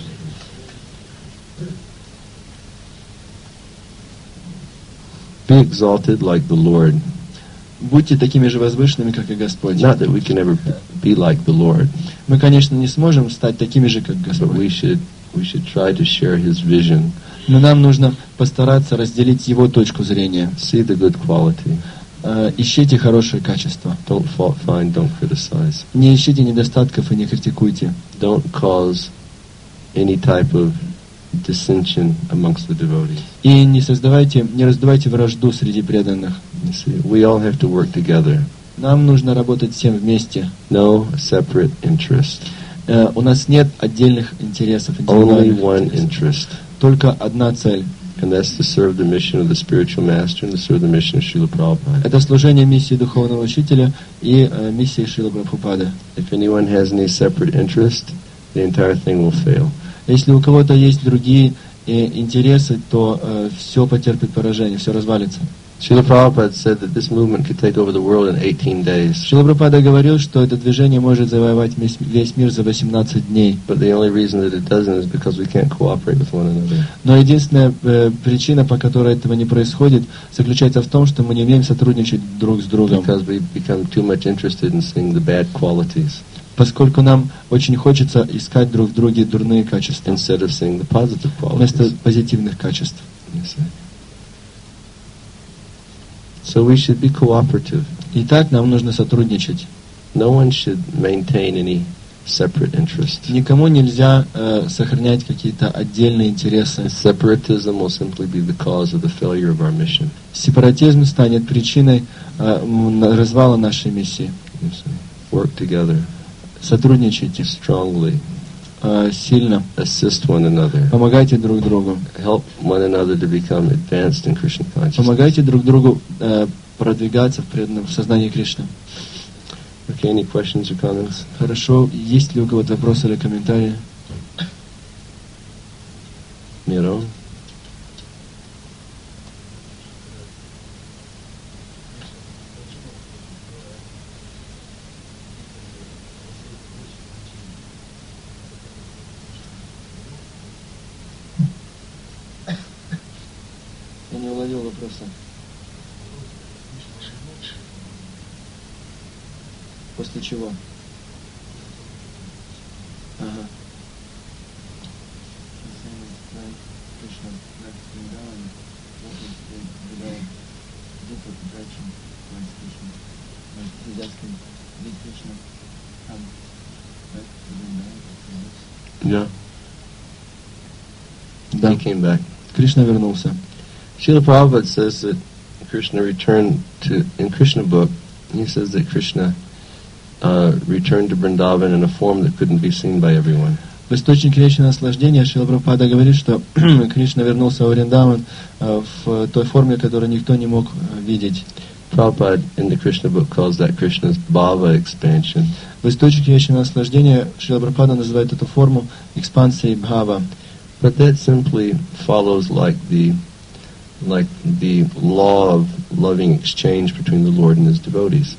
A: Be exalted like the Lord.
B: Будьте такими же возвышенными, как и Господь.
A: Not that we can ever be like the Lord,
B: Мы, конечно, не сможем стать такими же, как
A: but
B: Господь.
A: we should try to share His vision,
B: Но нам нужно постараться разделить Его точку зрения.
A: see the good quality.
B: Ищите хорошие качества.
A: Don't fault find, don't criticize.
B: Не ищите недостатков и не критикуйте.
A: Don't cause any type of dissension amongst the devotees.
B: И не раздувайте вражду среди преданных.
A: You see, we all have to work together.
B: Нам нужно работать всем вместе.
A: No separate interest.
B: У нас нет отдельных интересов,
A: Only
B: индивидуальных
A: one
B: интересов.
A: interest.
B: Только одна цель.
A: And that's to serve the mission of the spiritual master and to serve the mission of Srila Prabhupada.
B: Это служение миссии духовного учителя и миссии Шрилы Прабхупады.
A: If anyone has any separate interest, the entire thing will fail.
B: Если у кого-то есть другие интересы, то все потерпит поражение, все развалится.
A: Srila Prabhupada said that this movement could take over the world in 18 days.
B: Шрила Прабхупада говорил, что это движение может завоевать весь мир за 18 дней.
A: But the only reason that it doesn't is because we can't cooperate with one another.
B: Но единственная причина, по которой этого не происходит, заключается в том, что мы не умеем сотрудничать друг с другом.
A: Because we become too much interested in seeing the bad qualities
B: Поскольку нам очень хочется искать друг в друге дурные качества,
A: instead of seeing the positive
B: вместо
A: qualities.
B: позитивных качеств.
A: You see. So we should be cooperative.
B: Итак, нам нужно сотрудничать.
A: No one should maintain any separate interest.
B: Никому нельзя сохранять какие-то отдельные интересы.
A: Separatism will simply be the cause of the failure of our mission.
B: Сепаратизм станет причиной развала нашей миссии.
A: You see. Work together
B: Сотрудничайте
A: strongly.
B: сильно,
A: Assist one another.
B: помогайте друг другу.
A: Help one another to become advanced in Krishna consciousness.
B: Помогайте друг другу продвигаться в сознании Кришны.
A: Okay, any questions or comments?
B: Хорошо. Есть ли у кого-то вопросы или комментарии?
A: Miro?
B: Я не уловил вопроса. После чего? Ага.
A: Yeah.
B: Да,
A: He came back.
B: Кришна вернулся.
A: Srila Prabhupada says that Krishna returned to, in Krishna book, he says that Krishna returned to Vrindavan in a form that couldn't be seen by everyone.
B: В источнике вечного наслаждения Шрила Прабхупада говорит, что Кришна вернулся в Вриндаван в той форме, которую никто не мог видеть.
A: Prabhupada in the Krishna book calls that Krishna's bhava expansion.
B: В источнике вечного наслаждения Шрила Прабхупада называет эту форму экспансией бхава.
A: But that simply follows like the law of loving exchange between the Lord and His devotees.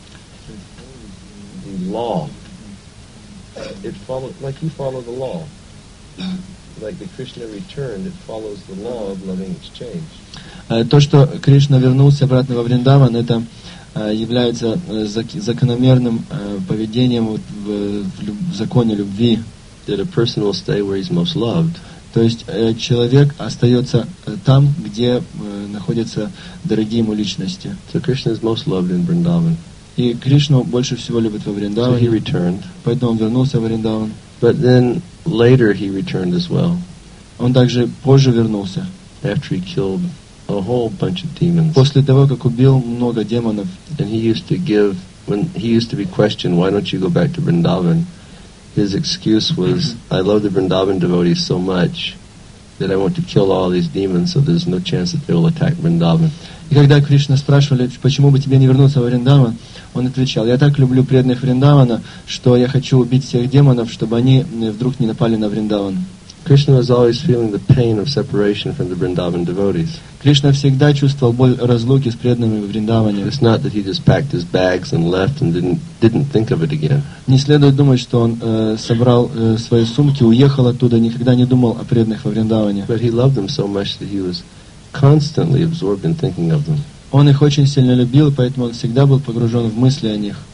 A: The law. It follows like you follow the law. Like the Krishna returned, it follows the law of loving exchange.
B: То, что Кришна вернулся обратно во Вриндаван, это является закономерным поведением в законе любви.
A: That a person will stay where he's most loved.
B: То есть человек остается там, где находятся дорогие ему личности.
A: So Krishna is most loved in Vrindavan.
B: И Кришну больше всего любят во
A: So he
B: Вриндаване,
A: returned.
B: поэтому он вернулся в Вриндаван.
A: But then later he returned as well.
B: Он также позже вернулся,
A: After he killed a whole bunch of demons.
B: после того, как убил много демонов.
A: And he used to give, when he used to be questioned, why don't you go back to Vrindavan? His excuse was, I love the Vrindavan devotees so much that I want to kill all these demons, so there's no chance that they will attack Vrindavan.
B: И когда Кришна спрашивали, почему бы тебе не вернуться во Вриндаван, он отвечал: я так люблю преданных Вриндавана, что я хочу убить всех демонов, чтобы они вдруг не напали на Вриндаван.
A: Krishna was always feeling the pain of separation from the Vrindavan devotees.
B: Кришна всегда чувствовал боль разлуки с преданными в Вриндаване.
A: It's not that he just packed his bags and left and didn't think of it again.
B: Не следует думать, что он собрал свои сумки, уехал оттуда, никогда не думал о преданных во Вриндаване.
A: But he loved them so much that he was constantly absorbed in thinking of them.
B: Он их очень сильно любил, поэтому он всегда был погружен в мысли о них.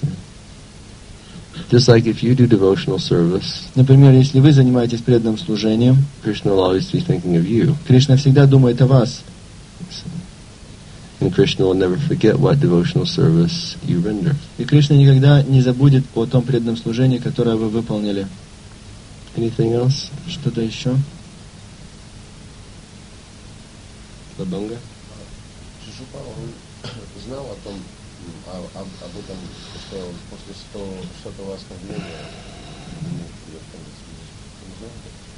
A: Just like if you do devotional service,
B: Например, если вы занимаетесь преданным служением,
A: Krishna will always be thinking of you.
B: Кришна всегда думает о вас.
A: And Krishna will never forget what devotional service you render.
B: И Кришна никогда не забудет о том преданном служении, которое вы выполнили.
A: Anything else?
B: Что-то еще?
A: Labanga?
C: Шишупала, он знал о том, об этом, что после 100-го оскорбления ему придет конец. Он знал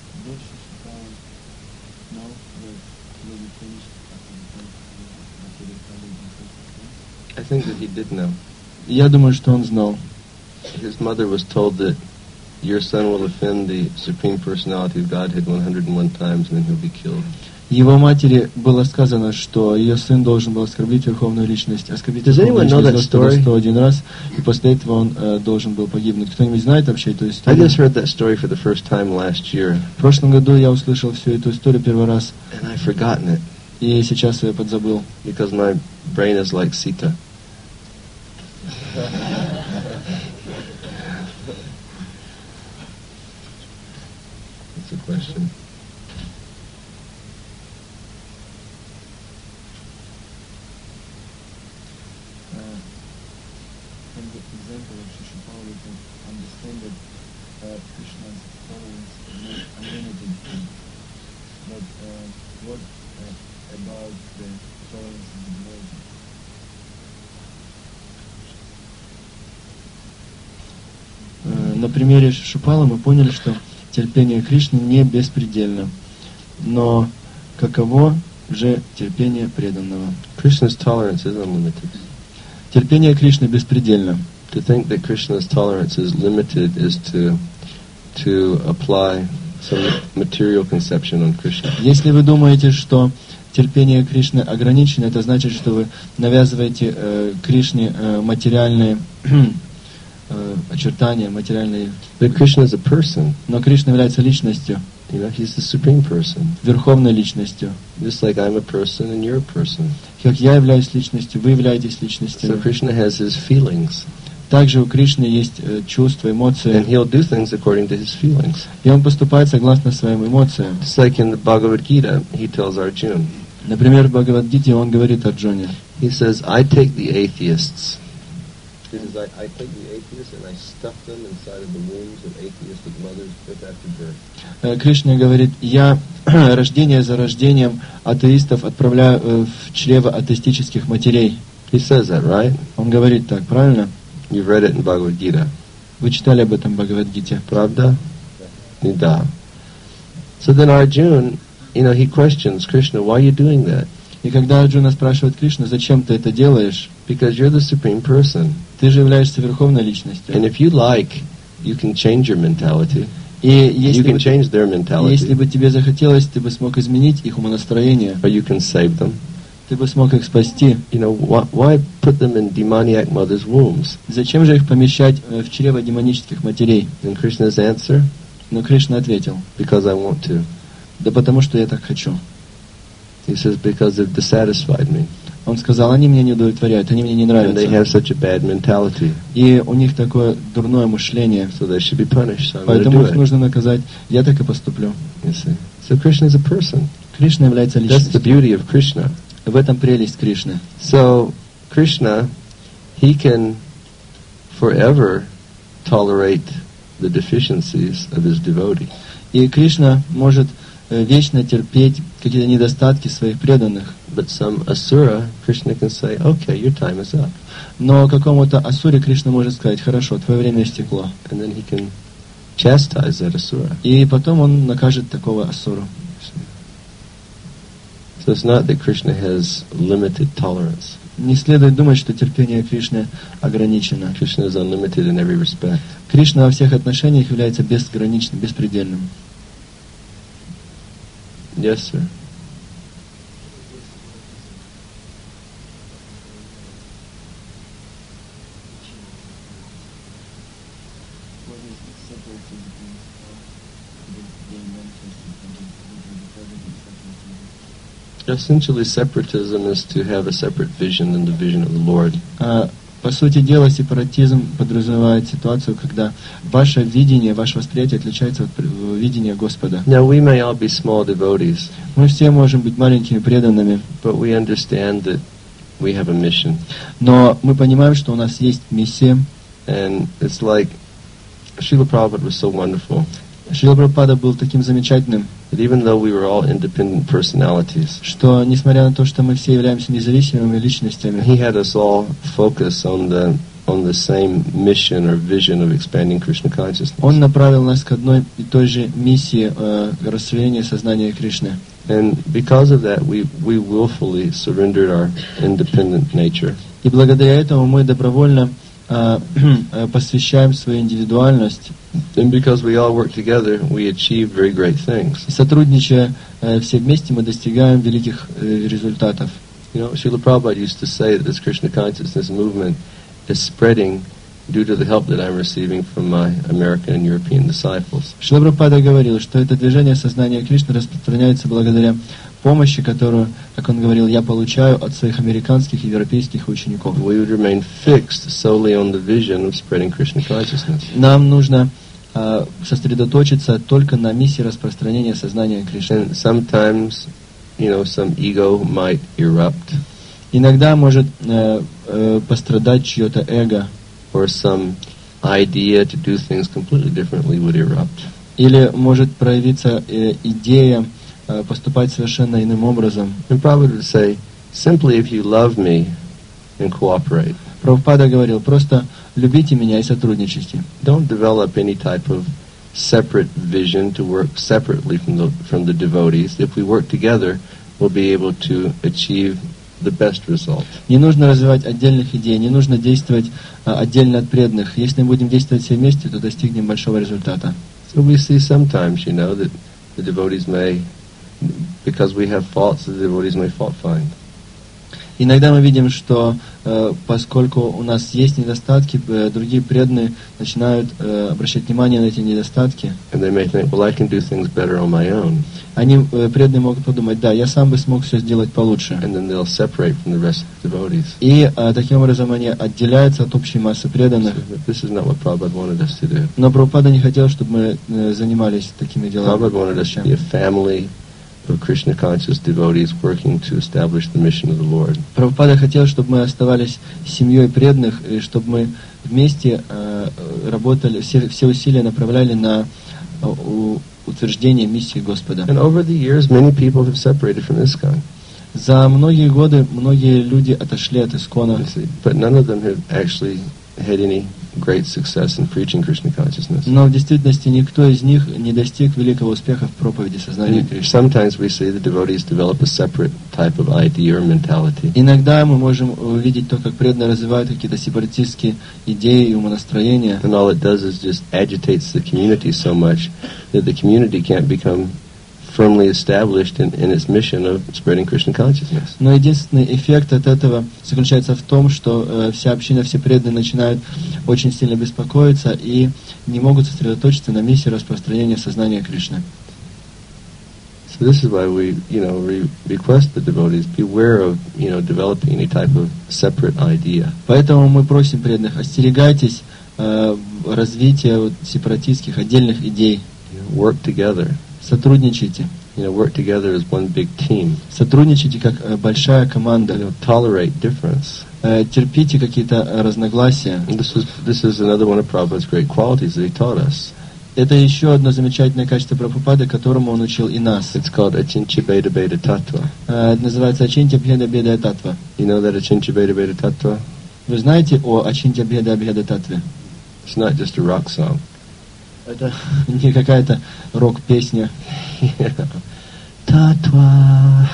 C: это?
A: I think that he did know.
B: Я думаю, что он знал.
A: His mother was told that your son will offend the Supreme Personality of Godhead 101 times and then he'll be killed.
B: Его матери было сказано, что ее сын должен был оскорбить Верховную Личность, оскорбить
A: Does anyone know that story?
B: 101 раз, и после этого он должен был погибнуть. Кто-нибудь знает вообще эту
A: I
B: историю?
A: just heard that story for the first time last year,
B: В прошлом году я услышал всю эту историю первый раз,
A: and I've forgotten it
B: и сейчас я ее подзабыл.
A: because my brain is like Sita. That's a question.
B: From the example of Shishupal, we can understand that Krishna's tolerance is not unlimited. But what about the tolerance of the devotee? На примере Шишупала мы поняли, что терпение Кришны не беспредельно. Но каково же терпение преданного?
A: Krishna's tolerance is unlimited.
B: Терпение Кришны беспредельно.
A: To think that Krishna's tolerance is limited is to apply some material conception on Krishna.
B: Если вы думаете, что терпение Кришны ограничено, это значит, что вы навязываете Кришне материальные очертания, материальные.
A: But Krishna is a person.
B: Но Кришна является личностью,
A: You know, he's the supreme person.
B: верховной личностью.
A: Just like I'm a person and you're a person.
B: Как я являюсь личностью, вы являетесь
A: So
B: личностью.
A: Krishna has his feelings.
B: Также у Кришны есть чувства,
A: And
B: эмоции,
A: he'll do things according to his feelings.
B: и он поступает согласно своим эмоциям.
A: Just like in the Bhagavad Gita, he tells Arjuna.
B: Например, в Бхагавад-гите он говорит Арджуне:
A: He says, I take the atheists Because I take the atheists and I stuff them inside of the wombs of atheistic mothers just after birth.
B: Кришна говорит, я рождение за рождением атеистов отправляю в чрево атеистических матерей.
A: He says that, right?
B: Он говорит так, правильно?
A: You've read it in Bhagavad Gita.
B: Вы читали об этом в Бхагавад-гите.
A: Pravda? Nida. So then Arjuna, he questions Krishna, why are you doing that?
B: И когда Арджуна спрашивает Кришну, зачем ты это делаешь?
A: Because you're the supreme person.
B: Ты же являешься верховной личностью.
A: And if you like, you can change your mentality.
B: И
A: You can change their
B: если
A: mentality.
B: бы тебе захотелось, ты бы смог изменить их умонастроение.
A: Or you can save them.
B: Ты бы смог их спасти.
A: Why put them in demoniac mothers' wombs?
B: Зачем же их помещать в чрево демонических матерей?
A: And Krishna's answer,
B: Но Кришна ответил,
A: because I want to.
B: да потому что я так хочу.
A: He says, because they've dissatisfied me.
B: Он сказал, они меня не удовлетворяют, они мне не
A: And they have
B: нравятся.
A: such a bad mentality.
B: И у них такое дурное мышление.
A: So they should be punished. So I'm going to
B: Поэтому
A: do
B: их
A: it.
B: нужно наказать. Я так и поступлю.
A: You see? So Krishna is a person.
B: Кришна является
A: That's the
B: личностью.
A: beauty of Krishna.
B: В этом прелесть Кришны.
A: So Krishna, he can forever tolerate the deficiencies of his devotee.
B: И Кришна может вечно терпеть какие-то недостатки своих преданных.
A: But some asura, Krishna can say, okay, your time is up.
B: Но какому-то асуре Кришна может сказать, хорошо, твое время истекло.
A: And then he can chastise that asura.
B: И потом он накажет такого асуру.
A: So it's not that Krishna has limited tolerance.
B: Не следует думать, что терпение Кришны ограничено.
A: Krishna is unlimited in every respect.
B: Кришна во всех отношениях является безграничным, беспредельным.
A: Yes, sir. Essentially, separatism is to have a separate vision than the vision of the Lord.
B: По сути дела, сепаратизм подразумевает ситуацию, когда ваше видение, ваше восприятие отличается от видения Господа.
A: Now, we may all be small devotees,
B: Мы все можем быть маленькими преданными,
A: but we understand that we have a mission.
B: но мы понимаем, что у нас есть миссия.
A: And it's like, Srila Prabhupada was so wonderful
B: Шрила Прабхупада был таким замечательным,
A: that even though we were all independent personalities,
B: что, несмотря на то, что мы все являемся независимыми личностями,
A: he had us all focus on the same mission or vision of expanding Krishna consciousness.
B: Он направил нас к одной и той же миссии расширения сознания Кришны.
A: And because of that, we willfully surrendered our independent nature.
B: И благодаря этому мы добровольно посвящаем свою индивидуальность.
A: And because we all work together, we achieve very great things.
B: И сотрудничая все вместе, мы достигаем великих результатов.
A: Srila Prabhupada used to say that this Krishna consciousness movement is spreading due to the help that I'm receiving from my American and European disciples.
B: Шрила Прабхупада говорил, что это движение сознания Кришны распространяется благодаря помощи, которую, как он говорил, я получаю от своих американских и европейских учеников.
A: We would remain fixed solely on the vision of spreading Krishna consciousness.
B: Нам нужно сосредоточиться только на миссии распространения сознания Кришны.
A: And sometimes, some ego might erupt,
B: Иногда может пострадать чье-то эго,
A: or some idea to do things completely differently would erupt.
B: или может проявиться идея поступать совершенно иным образом.
A: And Prabhupada would say, simply if you love me and cooperate,
B: Прабхупада говорил, просто любите меня и сотрудничайте.
A: don't develop any type of separate vision to work separately from the devotees. If we work together, we'll be able to achieve the best result.
B: Не нужно развивать отдельных идей, не нужно действовать отдельно от преданных. Если мы будем действовать все вместе, то достигнем большого результата.
A: So we see sometimes, that the devotees may, because we have faults, the devotees may fault find.
B: Иногда мы видим, что поскольку у нас есть недостатки, другие преданные начинают обращать внимание на эти недостатки.
A: And they may think, well, I can do things better on my own.
B: Они, преданные, могут подумать, да, я сам бы смог все сделать получше.
A: And then they'll separate from the rest of the devotees.
B: И таким образом они отделяются от общей массы преданных.
A: So this is not what Prabhupada wanted us to do.
B: Но Прабхупада не хотел, чтобы мы занимались такими делами.
A: Prabhupada wanted us to be a family of Krishna-conscious devotees working to establish the mission of the Lord.
B: Прабхупада хотел, чтобы мы оставались семьей преданных, и чтобы мы вместе работали, все усилия направляли на утверждение миссии Господа.
A: And over the years, many people have separated from ISKCON.
B: За многие годы многие люди отошли от Искона,
A: But none of them have actually had any great success in preaching Krishna consciousness.
B: но в действительности никто из них не достиг великого успеха в проповеди сознания
A: And
B: Кришны.
A: sometimes we see the devotees develop a separate type of idea or mentality.
B: Иногда мы можем увидеть то, как преданно развивают какие-то сепаратистские идеи и умонастроения,
A: And all it does is just agitates the community so much that the community can't become firmly established in its mission of spreading Krishna consciousness.
B: но единственный эффект от этого заключается в том, что вся община, все преданные начинают очень сильно беспокоиться и не могут сосредоточиться на миссии распространения сознания Кришны.
A: So this is why we, request the devotees beware of, developing any type of separate idea.
B: Поэтому мы просим преданных, остерегайтесь развития сепаратистских отдельных идей.
A: Work together.
B: Сотрудничайте.
A: Work together as one big team.
B: Сотрудничайте как большая команда.
A: Tolerate difference.
B: Терпите какие-то разногласия.
A: And this is another one of Prabhupada's great qualities that he taught us.
B: Это еще одно замечательное качество Прабхупады, которому он учил и нас.
A: It's called Achintya Bheda Bheda Tattva.
B: Это называется Ачинтя Бхеда Бхеда Татва.
A: You know that Achintya Bheda Bheda Tattva?
B: Вы знаете о Ачинтя Бхеда Бхеда Татве?
A: It's not just a rock song.
B: Это не какая-то рок-песня.
A: Tattva.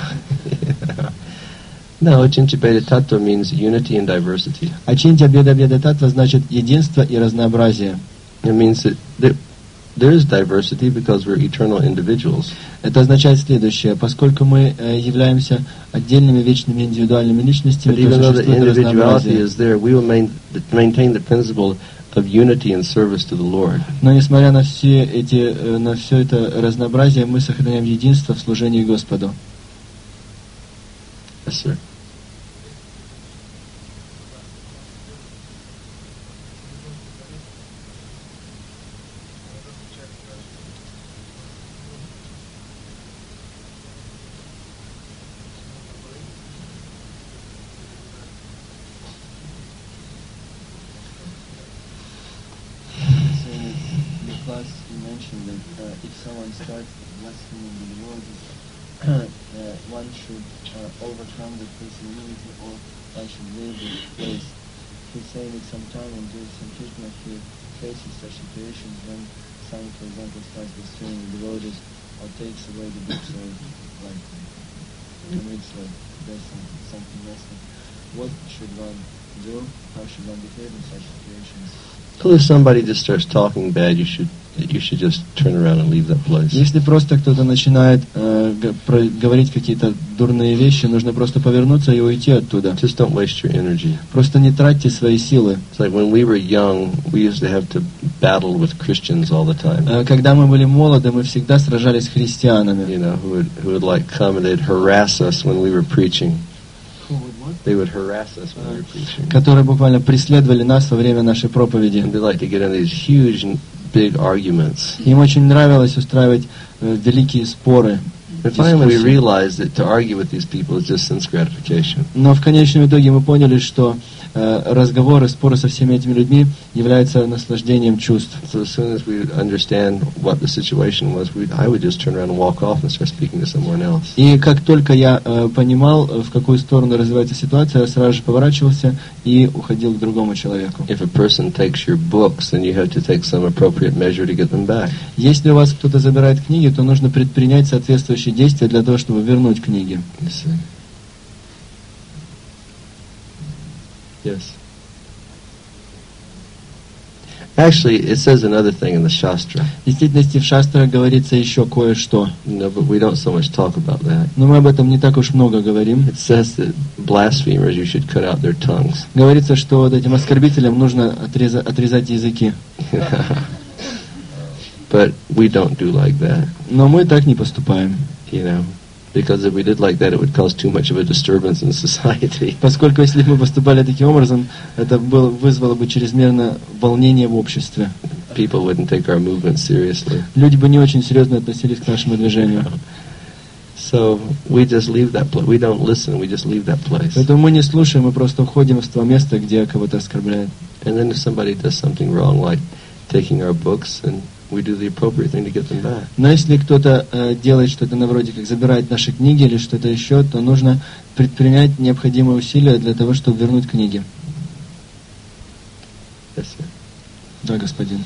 A: No, Achintya Bheda Tattva means unity and diversity.
B: Ачинтя Бхеда Бхеда Татва значит единство и разнообразие.
A: It means that there is diversity because we're eternal individuals.
B: Это означает следующее: поскольку мы являемся отдельными вечными индивидуальными личностями,
A: But even
B: то
A: though the
B: существует
A: individuality
B: разнообразие.
A: is there, we will maintain the principle of unity and service to the Lord.
B: Но несмотря на все это разнообразие, мы сохраняем единство в служении Господу.
A: Yes, sir.
B: You mentioned that if someone starts blaspheming the Lord, one should overcome the personality or one should leave the place. He's saying that sometime when doing some kirtana, he faces such situations when someone, for example, starts blaspheming the devotees or takes away the books or commits does something less. What should one do? How should one behave in such situations?
A: Well, if somebody just starts talking bad, you should just turn around and leave that place.
B: Если просто кто-то начинает говорить какие-то дурные вещи, нужно просто повернуться и уйти оттуда.
A: Just don't waste your energy.
B: Просто не тратьте свои силы.
A: It's like when we were young, we used to have to battle with Christians all the time.
B: Когда мы были молоды, мы всегда сражались с христианами.
A: Who would like come and they'd harass us when we were preaching. They would harass us when we were preaching.
B: Которые буквально преследовали нас во время нашей проповеди.
A: And they like to get in these huge and big arguments.
B: Им очень нравилось устраивать великие споры.
A: And finally we realized that to argue with these people is just sense gratification.
B: Но в конечном итоге мы поняли, что разговоры, споры со всеми этими людьми являются наслаждением чувств.
A: So as soon as we would understand what the situation was, I would just turn around and walk off and start speaking to someone else.
B: И как только я понимал, в какую сторону развивается ситуация, я сразу же поворачивался и уходил к другому человеку.
A: If a person takes your books, then you have to take some appropriate measure to get them back.
B: Если у вас кто-то забирает книги, то нужно предпринять соответствующие действия для того, чтобы вернуть книги.
A: Yes. Actually, it says another thing in the Shastra.
B: В действительности в Шастрах говорится еще кое-что.
A: But we don't so much talk about that.
B: Но мы об этом не так уж много говорим.
A: It says that blasphemers, you should cut out their tongues.
B: Говорится, что вот этим оскорбителям нужно отрезать языки.
A: But we don't do like that.
B: Но мы так не поступаем.
A: Because if we did like that, it would cause too much of a disturbance in society.
B: Поскольку если мы поступали таким образом, это вызвало бы чрезмерное волнение в обществе.
A: People wouldn't take our movement seriously.
B: Люди бы не очень серьезно относились к нашему движению.
A: So we just leave that place. We don't listen. We just leave that place.
B: Поэтому мы не слушаем, мы просто уходим с того места, где кого-то оскорбляют.
A: And then if somebody does something wrong, like taking our books, and we do the appropriate thing to get them back.
B: Но если кто-то делает что-то на вроде как забирает наши книги или что-то еще, то нужно предпринять необходимые усилия для того, чтобы вернуть книги.
A: Yes, sir.
B: Да, господин.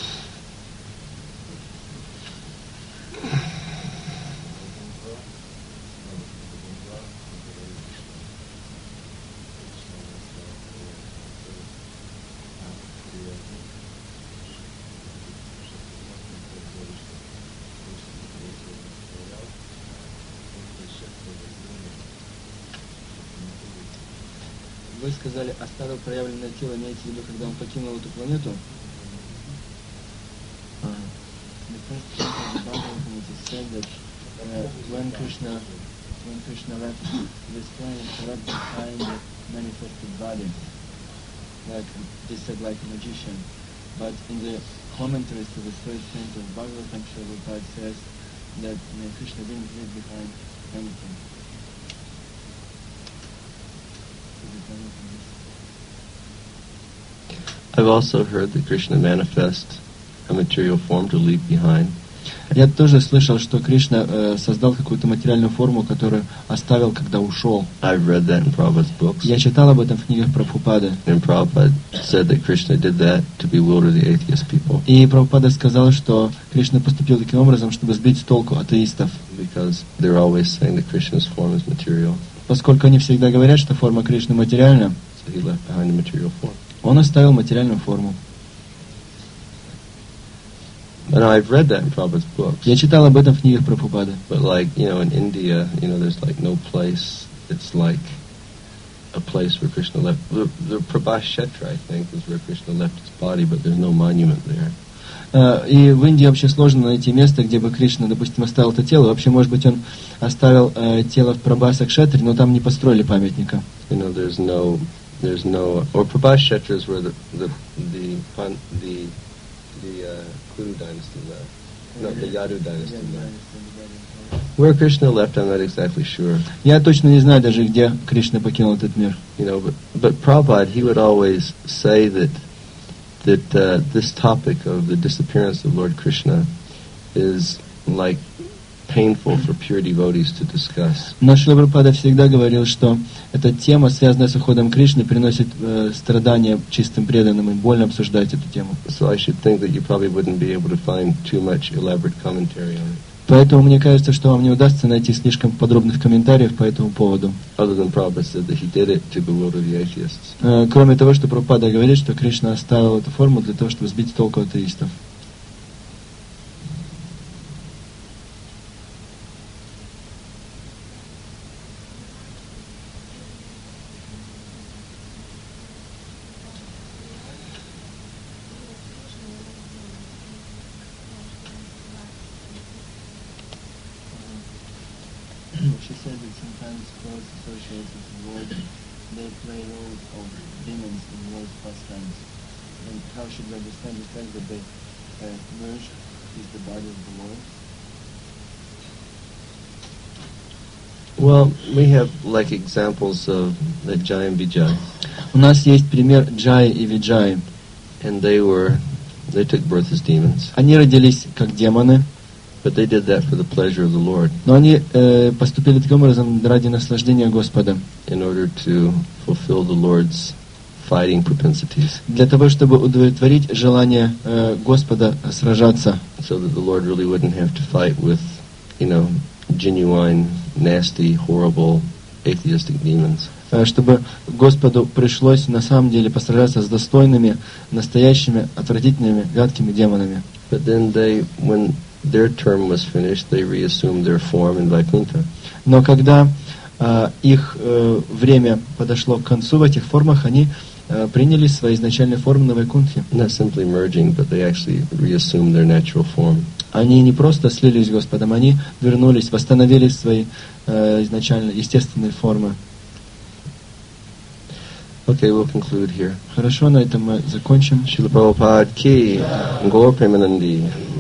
B: Вы сказали, оставил проявленное тело, имеете в виду, когда он покинул эту планету? The first chapter of the Bhagavad Gita said that when Krishna left this planet, he left behind the manifested body. Like they said, like a magician. But in the commentaries to the first chapter of Bhagavatam, Srila Prabhupada says that Krishna didn't leave behind anything.
A: I've also heard that Krishna manifests a material form to leave behind.
B: Я тоже слышал, что Кришна создал какую-то материальную форму, которую оставил, когда ушел.
A: I've read that in Prabhupada's books.
B: Я читал об этом в книгах Прабхупады.
A: And Prabhupada said that Krishna did that to bewilder the atheist people.
B: И Прабхупада сказал, что Кришна поступил таким образом, чтобы сбить с толку атеистов.
A: Because they're always saying that Krishna's form is material.
B: Поскольку они всегда говорят, что форма Кришны материальна,
A: So he left behind a material form.
B: он оставил материальную форму.
A: And I've read that in Prabhupada's books.
B: Я читал об этом в книгах Прабхупады.
A: But like, in India, there's like no place. It's like a place where Krishna left. The Prabhas Kshetra, I think, is where Krishna left his body, but there's no monument there.
B: И в Индии вообще сложно найти место, где бы Кришна, допустим, оставил это тело. Вообще, может быть, он оставил тело в Прабхаса Кшетре, но там не построили памятника.
A: There's no, or Prabhas Kshetra is where the Kuru dynasty left. No, the Yadu dynasty left. Where Krishna left, I'm not exactly sure.
B: Я точно не знаю даже, где Кришна покинул этот мир.
A: But Prabhupada, he would always say that this topic of the disappearance of Lord Krishna is like painful for pure devotees to discuss.
B: Но Шрила Прабхупада всегда говорил, что эта тема, связанная с уходом Кришны, приносит страдания чистым преданным, и больно обсуждать эту тему.
A: So I should think that you probably wouldn't be able to find too much elaborate commentary on it.
B: Поэтому мне кажется, что вам не удастся найти слишком подробных комментариев по этому поводу.
A: Other than Prabhupada said that he did it to bewilder the atheists.
B: Кроме того, что Прабхупада говорит, что Кришна оставил эту форму для того, чтобы сбить с толку атеистов. She said that sometimes clothes associated with the Lord, they play roles of demons in the Lord's pastimes. And how should we understand the fact that they merge with the body of the Lord?
A: Well, we have like examples of the Jai and Vijay.
B: У нас есть пример Джаи и Виджаи.
A: And they took birth as demons.
B: Они родились как демоны.
A: But they did that for the pleasure of the Lord.
B: Но они поступили таким образом ради наслаждения Господа.
A: In order to fulfill the Lord's fighting propensities.
B: Для того, чтобы удовлетворить желание Господа сражаться.
A: So that the Lord really wouldn't have to fight with, genuine, nasty, horrible, atheistic demons.
B: Чтобы Господу пришлось на самом деле посражаться с достойными, настоящими, отвратительными, гадкими демонами.
A: But then when their term was finished, they reassumed their form in Vaikuntha.
B: Но когда их время подошло к концу в этих формах, они приняли свои изначальные формы на Вайкунтхе.
A: Not simply merging, but they actually reassumed their natural form.
B: Они не просто слились с Господом, они вернулись, восстановили свои изначально естественные формы.
A: Okay, we'll conclude here.
B: Хорошо, на этом мы закончим.
A: Srila Prabhupada ki, Gaur Premanandi.